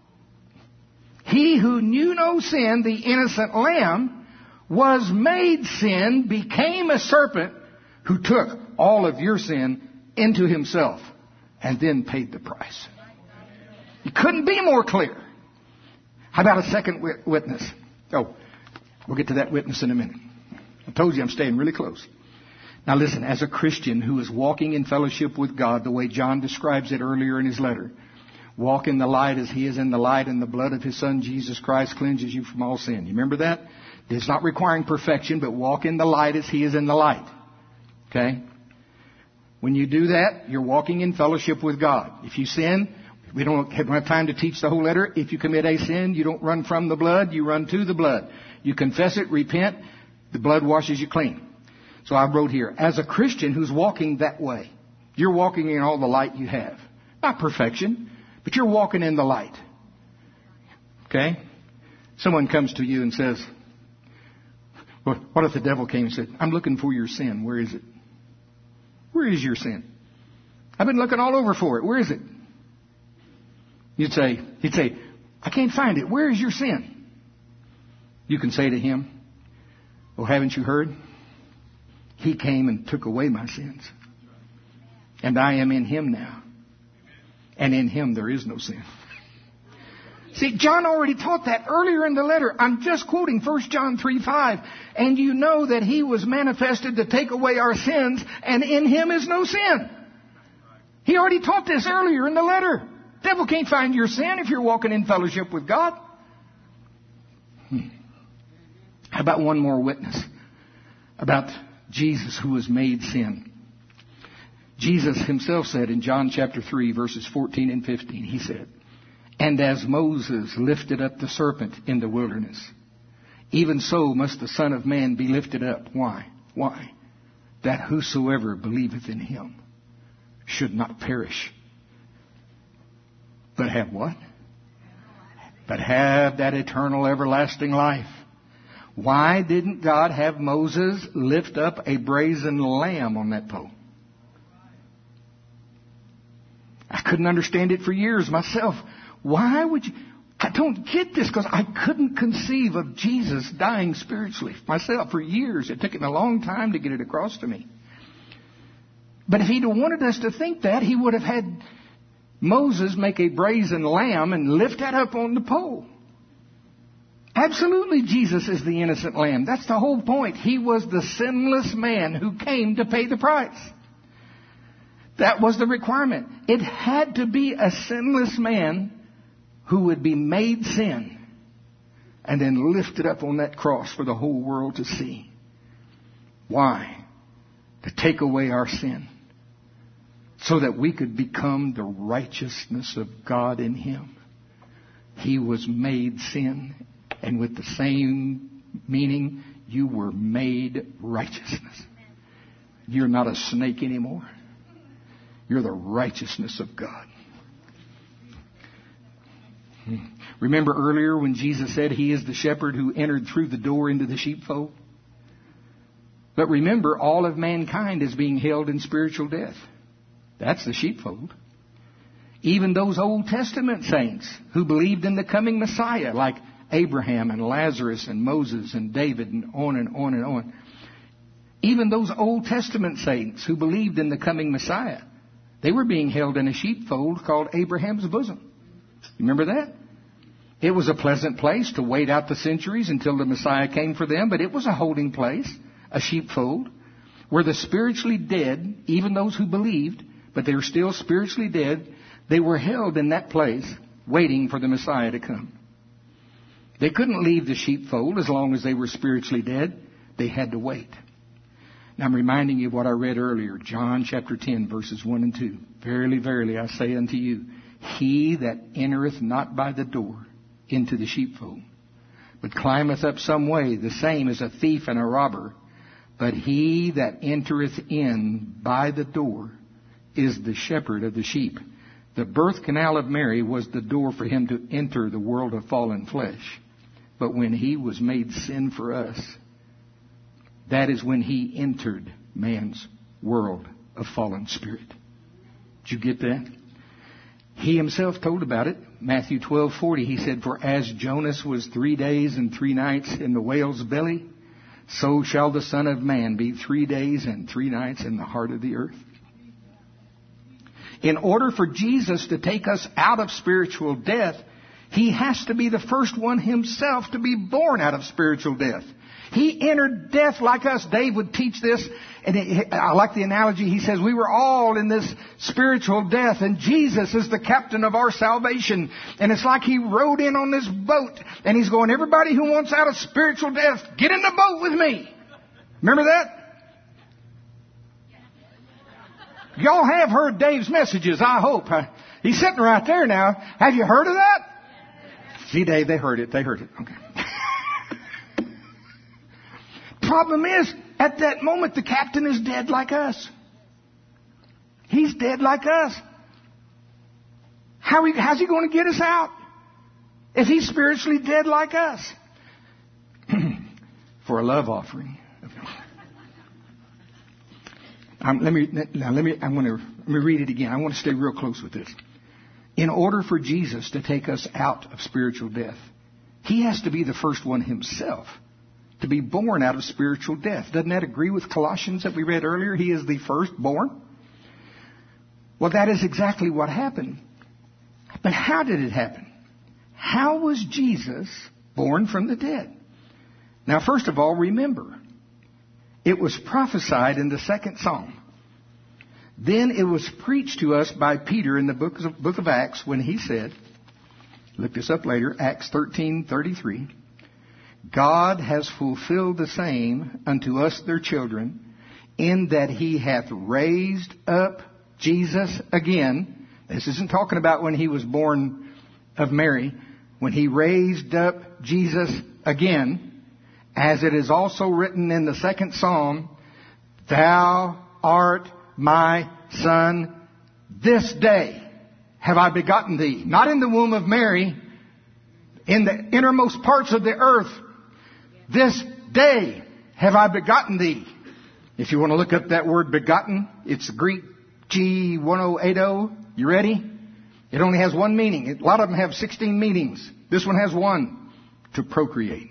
He who knew no sin, the innocent lamb, was made sin, became a serpent, who took all of your sin into himself and then paid the price. It couldn't be more clear. How about a second witness? Oh, we'll get to that witness in a minute. I told you I'm staying really close. Now listen, as a Christian who is walking in fellowship with God, the way John describes it earlier in his letter, walk in the light as he is in the light, and the blood of his Son, Jesus Christ, cleanses you from all sin. You remember that? It's not requiring perfection, but walk in the light as he is in the light. Okay? When you do that, you're walking in fellowship with God. If you sin, we don't have time to teach the whole letter. If you commit a sin, you don't run from the blood, you run to the blood. You confess it, repent, the blood washes you clean. So I wrote here, as a Christian who's walking that way, you're walking in all the light you have. Not perfection, but you're walking in the light. Okay? Someone comes to you and says, well, what if the devil came and said, I'm looking for your sin. Where is it? Where is your sin? I've been looking all over for it. Where is it? You'd say, he'd say, I can't find it. Where is your sin? You can say to him, well, haven't you heard? He came and took away my sins. And I am in him now. And in him there is no sin. See, John already taught that earlier in the letter. I'm just quoting First John three five. And you know that he was manifested to take away our sins, and in him is no sin. He already taught this earlier in the letter. Devil can't find your sin if you're walking in fellowship with God. Hmm. How about one more witness about Jesus who was made sin? Jesus himself said in John chapter three, verses fourteen and fifteen, he said, and as Moses lifted up the serpent in the wilderness, even so must the Son of Man be lifted up. Why? Why? That whosoever believeth in him should not perish, but have what? But have that eternal everlasting life. Why didn't God have Moses lift up a brazen lamb on that pole? I couldn't understand it for years myself. Why would you? I don't get this, because I couldn't conceive of Jesus dying spiritually myself for years. It took him a long time to get it across to me. But if he'd wanted us to think that, he would have had Moses make a brazen lamb and lift that up on the pole. Absolutely, Jesus is the innocent lamb. That's the whole point. He was the sinless man who came to pay the price. That was the requirement. It had to be a sinless man who would be made sin and then lifted up on that cross for the whole world to see. Why? To take away our sin, so that we could become the righteousness of God in him. He was made sin, and with the same meaning, you were made righteousness. You're not a snake anymore. You're the righteousness of God. Remember earlier when Jesus said he is the shepherd who entered through the door into the sheepfold? But remember, all of mankind is being held in spiritual death. That's the sheepfold. Even those Old Testament saints who believed in the coming Messiah, like Abraham and Lazarus and Moses and David and on and on and on. Even those Old Testament saints who believed in the coming Messiah, they were being held in a sheepfold called Abraham's bosom. You remember that? It was a pleasant place to wait out the centuries until the Messiah came for them, but it was a holding place, a sheepfold, where the spiritually dead, even those who believed, but they were still spiritually dead, they were held in that place waiting for the Messiah to come. They couldn't leave the sheepfold as long as they were spiritually dead. They had to wait. Now I'm reminding you of what I read earlier, John chapter ten, verses one and two. Verily, verily, I say unto you, he that entereth not by the door into the sheepfold, but climbeth up some way, the same is a thief and a robber. But he that entereth in by the door is the shepherd of the sheep. The birth canal of Mary was the door for him to enter the world of fallen flesh. But when he was made sin for us, that is when he entered man's world of fallen spirit. Did you get that? He himself told about it. Matthew twelve forty, he said, for as Jonas was three days and three nights in the whale's belly, so shall the Son of Man be three days and three nights in the heart of the earth. In order for Jesus to take us out of spiritual death, he has to be the first one himself to be born out of spiritual death. He entered death like us. Dave would teach this, and it, I like the analogy. He says we were all in this spiritual death, and Jesus is the captain of our salvation. And it's like he rode in on this boat, and he's going, everybody who wants out of spiritual death, get in the boat with me. Remember that? Y'all have heard Dave's messages, I hope. He's sitting right there now. Have you heard of that? See, Dave, they heard it. They heard it. Okay. Problem is, at that moment, the captain is dead like us. He's dead like us. How he, how's he going to get us out if he's spiritually dead like us? For a love offering. Um, let me now. Let me. I'm going to let me read it again. I want to stay real close with this. In order for Jesus to take us out of spiritual death, he has to be the first one himself to be born out of spiritual death. Doesn't that agree with Colossians that we read earlier? He is the firstborn. Well, that is exactly what happened. But how did it happen? How was Jesus born from the dead? Now, first of all, remember, it was prophesied in the second Psalm. Then it was preached to us by Peter in the book of, book of Acts when he said, look this up later, Acts thirteen thirty-three, God has fulfilled the same unto us their children, in that he hath raised up Jesus again. This isn't talking about when he was born of Mary. When he raised up Jesus again, as it is also written in the second Psalm, thou art my son, this day have I begotten thee. Not in the womb of Mary, in the innermost parts of the earth. This day have I begotten thee. If you want to look up that word begotten, it's Greek G ten eighty. You ready? It only has one meaning. A lot of them have sixteen meanings. This one has one. To procreate.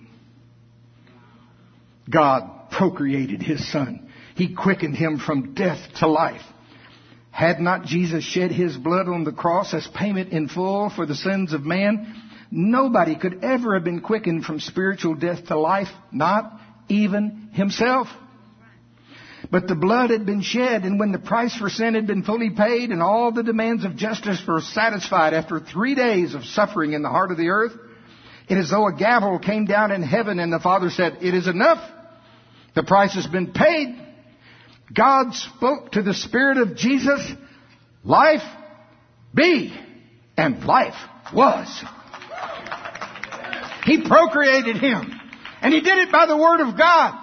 God procreated his son. He quickened him from death to life. Had not Jesus shed his blood on the cross as payment in full for the sins of man, nobody could ever have been quickened from spiritual death to life, not even himself. But the blood had been shed, and when the price for sin had been fully paid and all the demands of justice were satisfied after three days of suffering in the heart of the earth, it is as though a gavel came down in heaven and the Father said, it is enough. The price has been paid. God spoke to the Spirit of Jesus, life be, and life was. He procreated him, and he did it by the Word of God.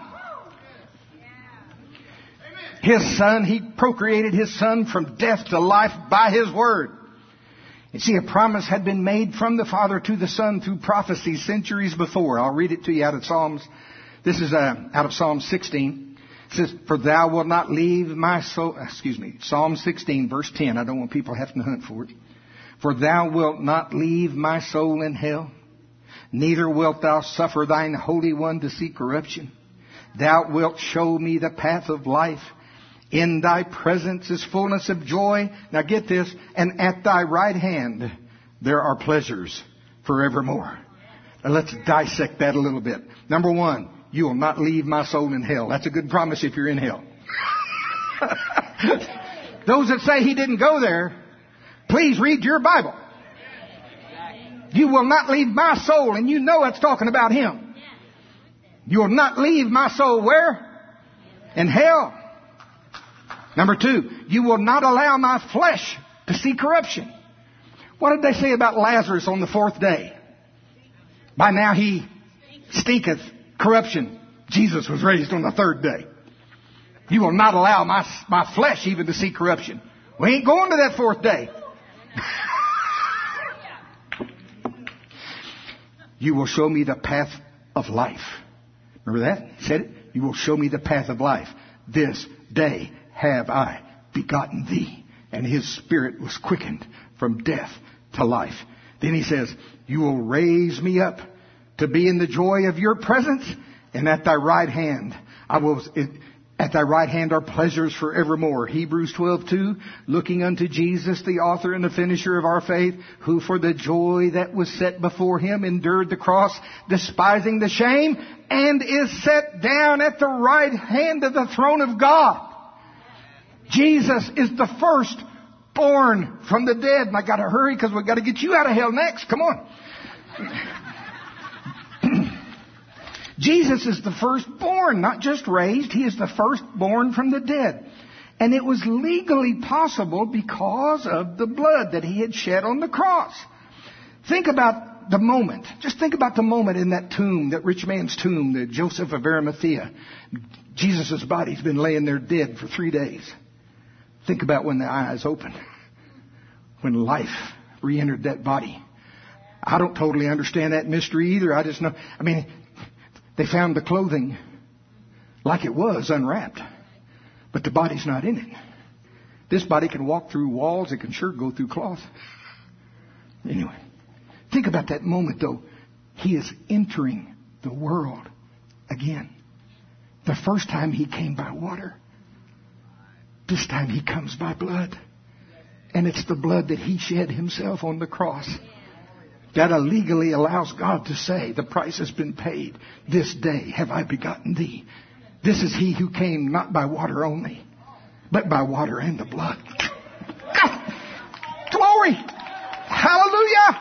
His son, he procreated his son from death to life by his Word. You see, a promise had been made from the Father to the Son through prophecy centuries before. I'll read it to you out of Psalms. This is uh, out of Psalm sixteen. It says, for thou wilt not leave my soul, excuse me, Psalm sixteen, verse ten. I don't want people having to hunt for it. For thou wilt not leave my soul in hell, neither wilt thou suffer thine Holy One to see corruption. Thou wilt show me the path of life. In thy presence is fullness of joy. Now get this. And at thy right hand there are pleasures forevermore. Now let's dissect that a little bit. Number one, you will not leave my soul in hell. That's a good promise if you're in hell. Those that say he didn't go there, please read your Bible. You will not leave my soul, and you know it's talking about him. You will not leave my soul where? In hell. Number two, you will not allow my flesh to see corruption. What did they say about Lazarus on the fourth day? By now he stinketh corruption. Jesus was raised on the third day. You will not allow my, my flesh even to see corruption. We ain't going to that fourth day. You will show me the path of life. Remember that? He said it? You will show me the path of life. This day have I begotten thee. And his spirit was quickened from death to life. Then he says, you will raise me up to be in the joy of your presence, and at thy right hand I will, at thy right hand are pleasures forevermore. Hebrews twelve two, looking unto Jesus, the author and the finisher of our faith, who for the joy that was set before him endured the cross, despising the shame, and is set down at the right hand of the throne of God. Jesus is the first born from the dead. And I got to hurry because we've got to get you out of hell next. Come on. Jesus is the firstborn, not just raised. He is the firstborn from the dead. And it was legally possible because of the blood that he had shed on the cross. Think about the moment. Just think about the moment in that tomb, that rich man's tomb, the Joseph of Arimathea. Jesus' body's been laying there dead for three days. Think about when the eyes opened, when life re-entered that body. I don't totally understand that mystery either. I just know, I mean, they found the clothing like it was, unwrapped. But the body's not in it. This body can walk through walls. It can sure go through cloth. Anyway, think about that moment, though. He is entering the world again. The first time he came by water. This time he comes by blood. And it's the blood that he shed himself on the cross that illegally allows God to say, the price has been paid. This day have I begotten thee. This is he who came not by water only, but by water and the blood. God! Glory! Hallelujah!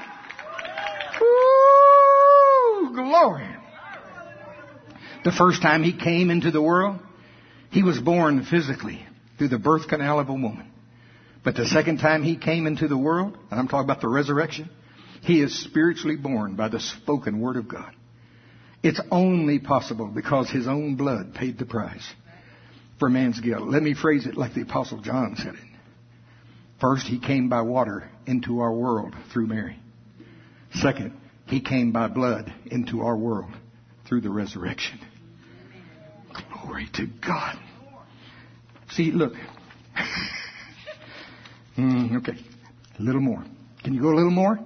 Woo! Glory! The first time he came into the world, he was born physically through the birth canal of a woman. But the second time he came into the world, and I'm talking about the resurrection, he is spiritually born by the spoken word of God. It's only possible because his own blood paid the price for man's guilt. Let me phrase it like the Apostle John said it. First, he came by water into our world through Mary. Second, he came by blood into our world through the resurrection. Glory to God. See, look. mm, okay. A little more. Can you go a little more?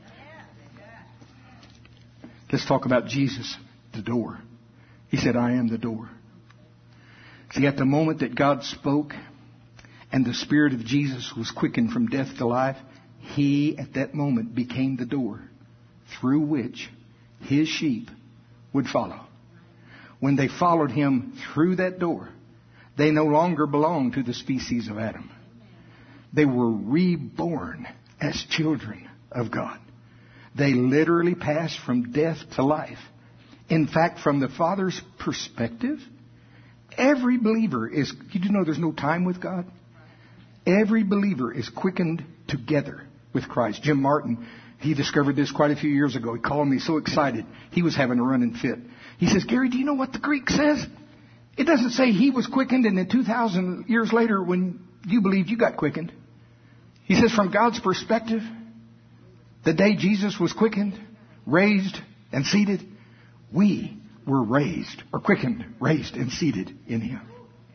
Let's talk about Jesus, the door. He said, I am the door. See, at the moment that God spoke and the Spirit of Jesus was quickened from death to life, he, at that moment, became the door through which his sheep would follow. When they followed him through that door, they no longer belonged to the species of Adam. They were reborn as children of God. They literally passed from death to life. In fact, from the Father's perspective, every believer is, did you know there's no time with God? Every believer is quickened together with Christ. Jim Martin, he discovered this quite a few years ago. He called me so excited. He was having a running fit. He says, Gary, do you know what the Greek says? It doesn't say he was quickened and then two thousand years later when you believed you got quickened. He says from God's perspective, the day Jesus was quickened, raised, and seated, we were raised, or quickened, raised, and seated in him.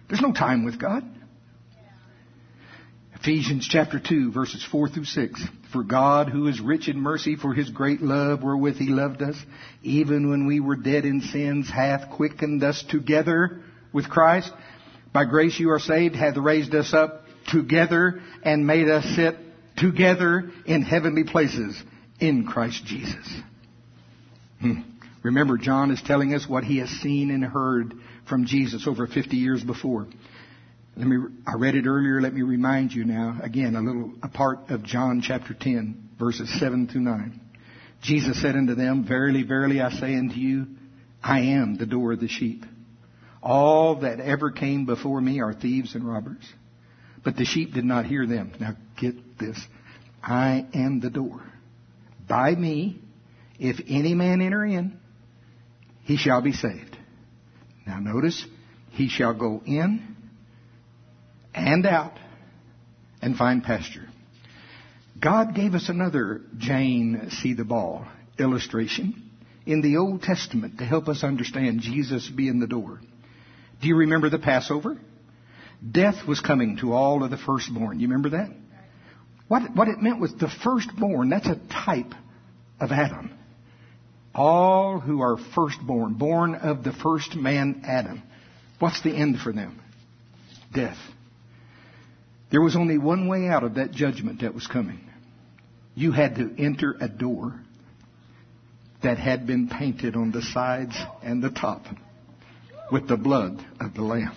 There's no time with God. Ephesians chapter two, verses four through six. For God, who is rich in mercy, for His great love wherewith He loved us, even when we were dead in sins, hath quickened us together with Christ. By grace you are saved, hath raised us up together and made us sit together in heavenly places in Christ Jesus. Hmm. Remember, John is telling us what he has seen and heard from Jesus over fifty years before. Let me, I read it earlier. Let me remind you now, again, a little, a part of John chapter ten, verses seven through nine. Jesus said unto them, Verily, verily, I say unto you, I am the door of the sheep. All that ever came before me are thieves and robbers, but the sheep did not hear them. Now get this. I am the door. By me, if any man enter in, he shall be saved. Now notice, he shall go in and out and find pasture. God gave us another Jane see the ball illustration in the Old Testament to help us understand Jesus being the door. Do you remember the Passover? Death was coming to all of the firstborn. You remember that? What, what it meant was the firstborn, that's a type of Adam. All who are firstborn, born of the first man Adam. What's the end for them? Death. There was only one way out of that judgment that was coming. You had to enter a door that had been painted on the sides and the top with the blood of the Lamb.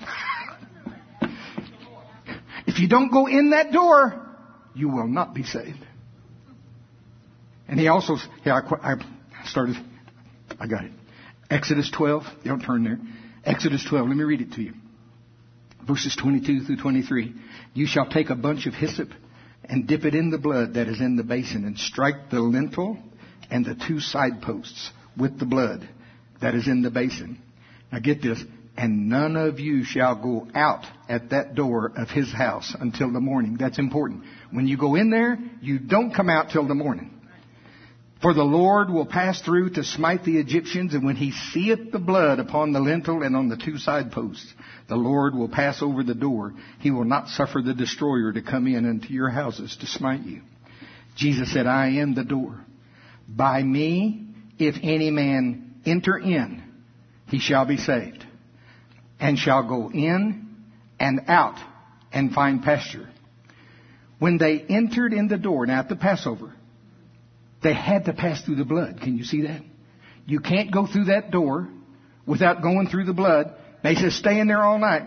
If you don't go in that door, you will not be saved. And he also, yeah, I, I started, I got it. Exodus twelve, don't turn there. Exodus twelve, let me read it to you. Verses twenty-two through twenty-three. You shall take a bunch of hyssop and dip it in the blood that is in the basin and strike the lintel and the two side posts with the blood that is in the basin. Now get this. And none of you shall go out at that door of his house until the morning. That's important. When you go in there, you don't come out till the morning. For the Lord will pass through to smite the Egyptians, and when he seeth the blood upon the lintel and on the two side posts, the Lord will pass over the door. He will not suffer the destroyer to come in into your houses to smite you. Jesus said, I am the door. By me, if any man enter in, he shall be saved, and shall go in and out and find pasture. When they entered in the door, now at the Passover, they had to pass through the blood. Can you see that? You can't go through that door without going through the blood. They said, stay in there all night.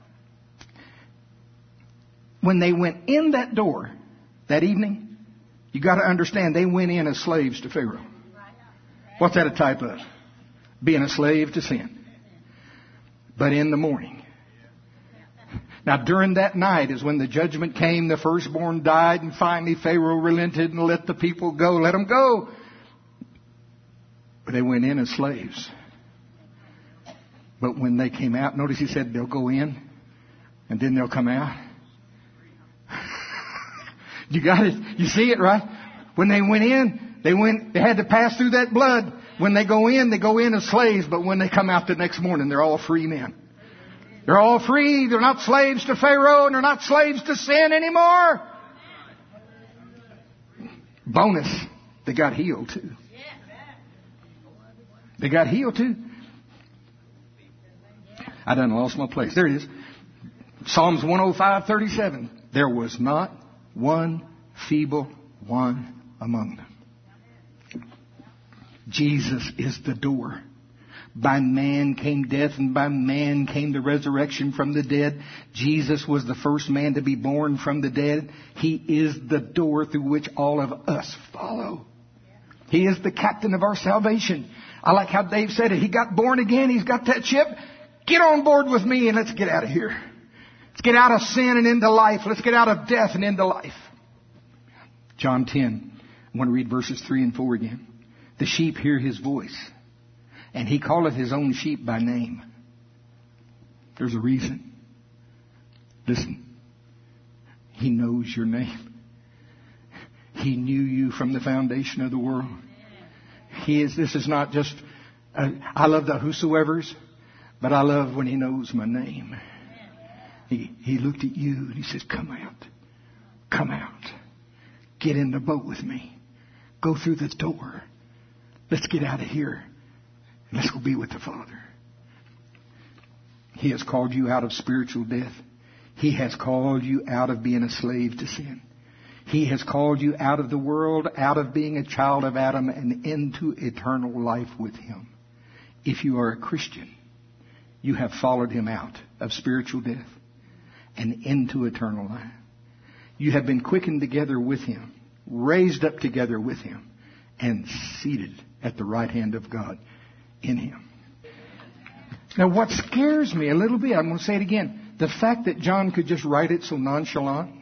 When they went in that door that evening, you got to understand, they went in as slaves to Pharaoh. What's that a type of? Being a slave to sin. But in the morning. Now during that night is when the judgment came, the firstborn died, and finally Pharaoh relented and let the people go. Let them go. But they went in as slaves. But when they came out, notice he said they'll go in and then they'll come out. You got it? You see it, right? When they went in, they went, they had to pass through that blood. When they go in, they go in as slaves, but when they come out the next morning, they're all free men. They're all free. They're not slaves to Pharaoh, and they're not slaves to sin anymore. Bonus, they got healed too. They got healed too. I done lost my place. There it is. Psalms one oh five, thirty-seven. There was not one feeble one among them. Jesus is the door. By man came death, and by man came the resurrection from the dead. Jesus was the first man to be born from the dead. He is the door through which all of us follow. He is the captain of our salvation. I like how Dave said it. He got born again. He's got that chip. Get on board with me and let's get out of here. Let's get out of sin and into life. Let's get out of death and into life. John ten. I want to read verses three and four again. The sheep hear his voice, and he calleth his own sheep by name. There's a reason. Listen. He knows your name. He knew you from the foundation of the world. He is, this is not just, uh, I love the whosoever's, but I love when he knows my name. He, he looked at you and he says, come out. Come out. Get in the boat with me. Go through the door. Let's get out of here. Let's go be with the Father. He has called you out of spiritual death. He has called you out of being a slave to sin. He has called you out of the world, out of being a child of Adam, and into eternal life with Him. If you are a Christian, you have followed Him out of spiritual death and into eternal life. You have been quickened together with Him, raised up together with Him, and seated at the right hand of God in Him. Now, what scares me a little bit, I'm going to say it again, the fact that John could just write it so nonchalant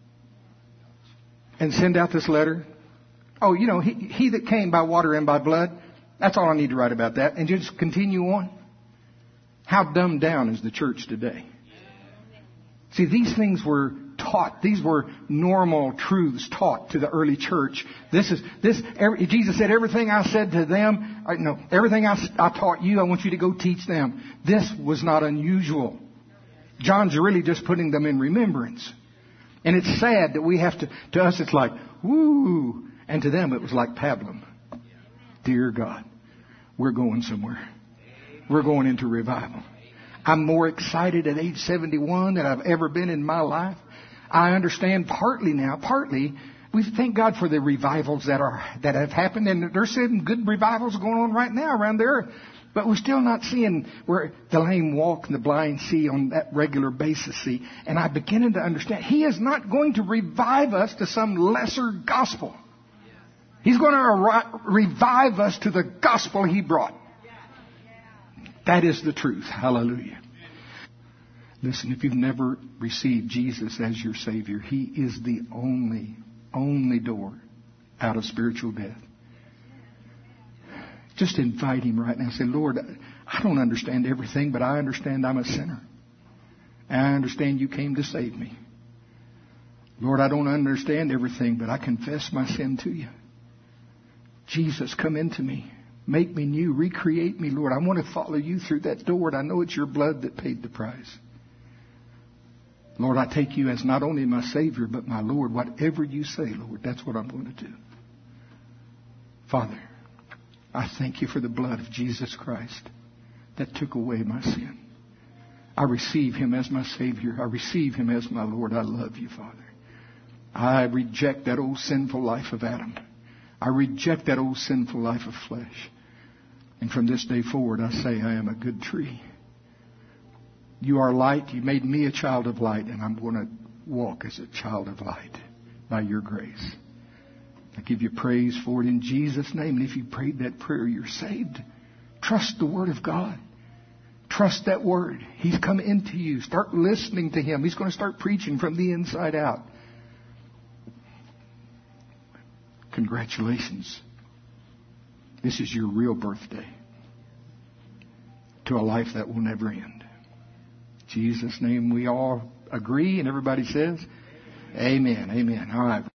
and send out this letter. Oh, you know, he, he that came by water and by blood, that's all I need to write about that. And just continue on. How dumbed down is the church today? See, these things were taught. These were normal truths taught to the early church. This is this. Every, Jesus said, "Everything I said to them, I, no, everything I, I taught you, I want you to go teach them." This was not unusual. John's really just putting them in remembrance. And it's sad that we have to. To us, it's like woo, and to them, it was like pablum. Dear God, we're going somewhere. We're going into revival. I'm more excited at age seventy-one than I've ever been in my life. I understand partly now, partly, we thank God for the revivals that are that have happened, and there's some good revivals going on right now around the earth. But we're still not seeing where the lame walk and the blind see on that regular basis. See, and I'm beginning to understand He is not going to revive us to some lesser gospel. He's going to revive us to the gospel He brought. That is the truth. Hallelujah. Listen, if you've never received Jesus as your Savior, He is the only, only door out of spiritual death. Just invite Him right now. Say, Lord, I don't understand everything, but I understand I'm a sinner. And I understand You came to save me. Lord, I don't understand everything, but I confess my sin to You. Jesus, come into me. Make me new. Recreate me, Lord. I want to follow You through that door. And I know it's Your blood that paid the price. Lord, I take You as not only my Savior, but my Lord. Whatever You say, Lord, that's what I'm going to do. Father, I thank You for the blood of Jesus Christ that took away my sin. I receive Him as my Savior. I receive Him as my Lord. I love You, Father. I reject that old sinful life of Adam. I reject that old sinful life of flesh. And from this day forward, I say I am a good tree. You are light. You made me a child of light, and I'm going to walk as a child of light by Your grace. I give You praise for it in Jesus' name. And if you prayed that prayer, you're saved. Trust the Word of God. Trust that Word. He's come into you. Start listening to Him. He's going to start preaching from the inside out. Congratulations. This is your real birthday to a life that will never end. In Jesus' name we all agree, and everybody says, Amen. Amen. All right.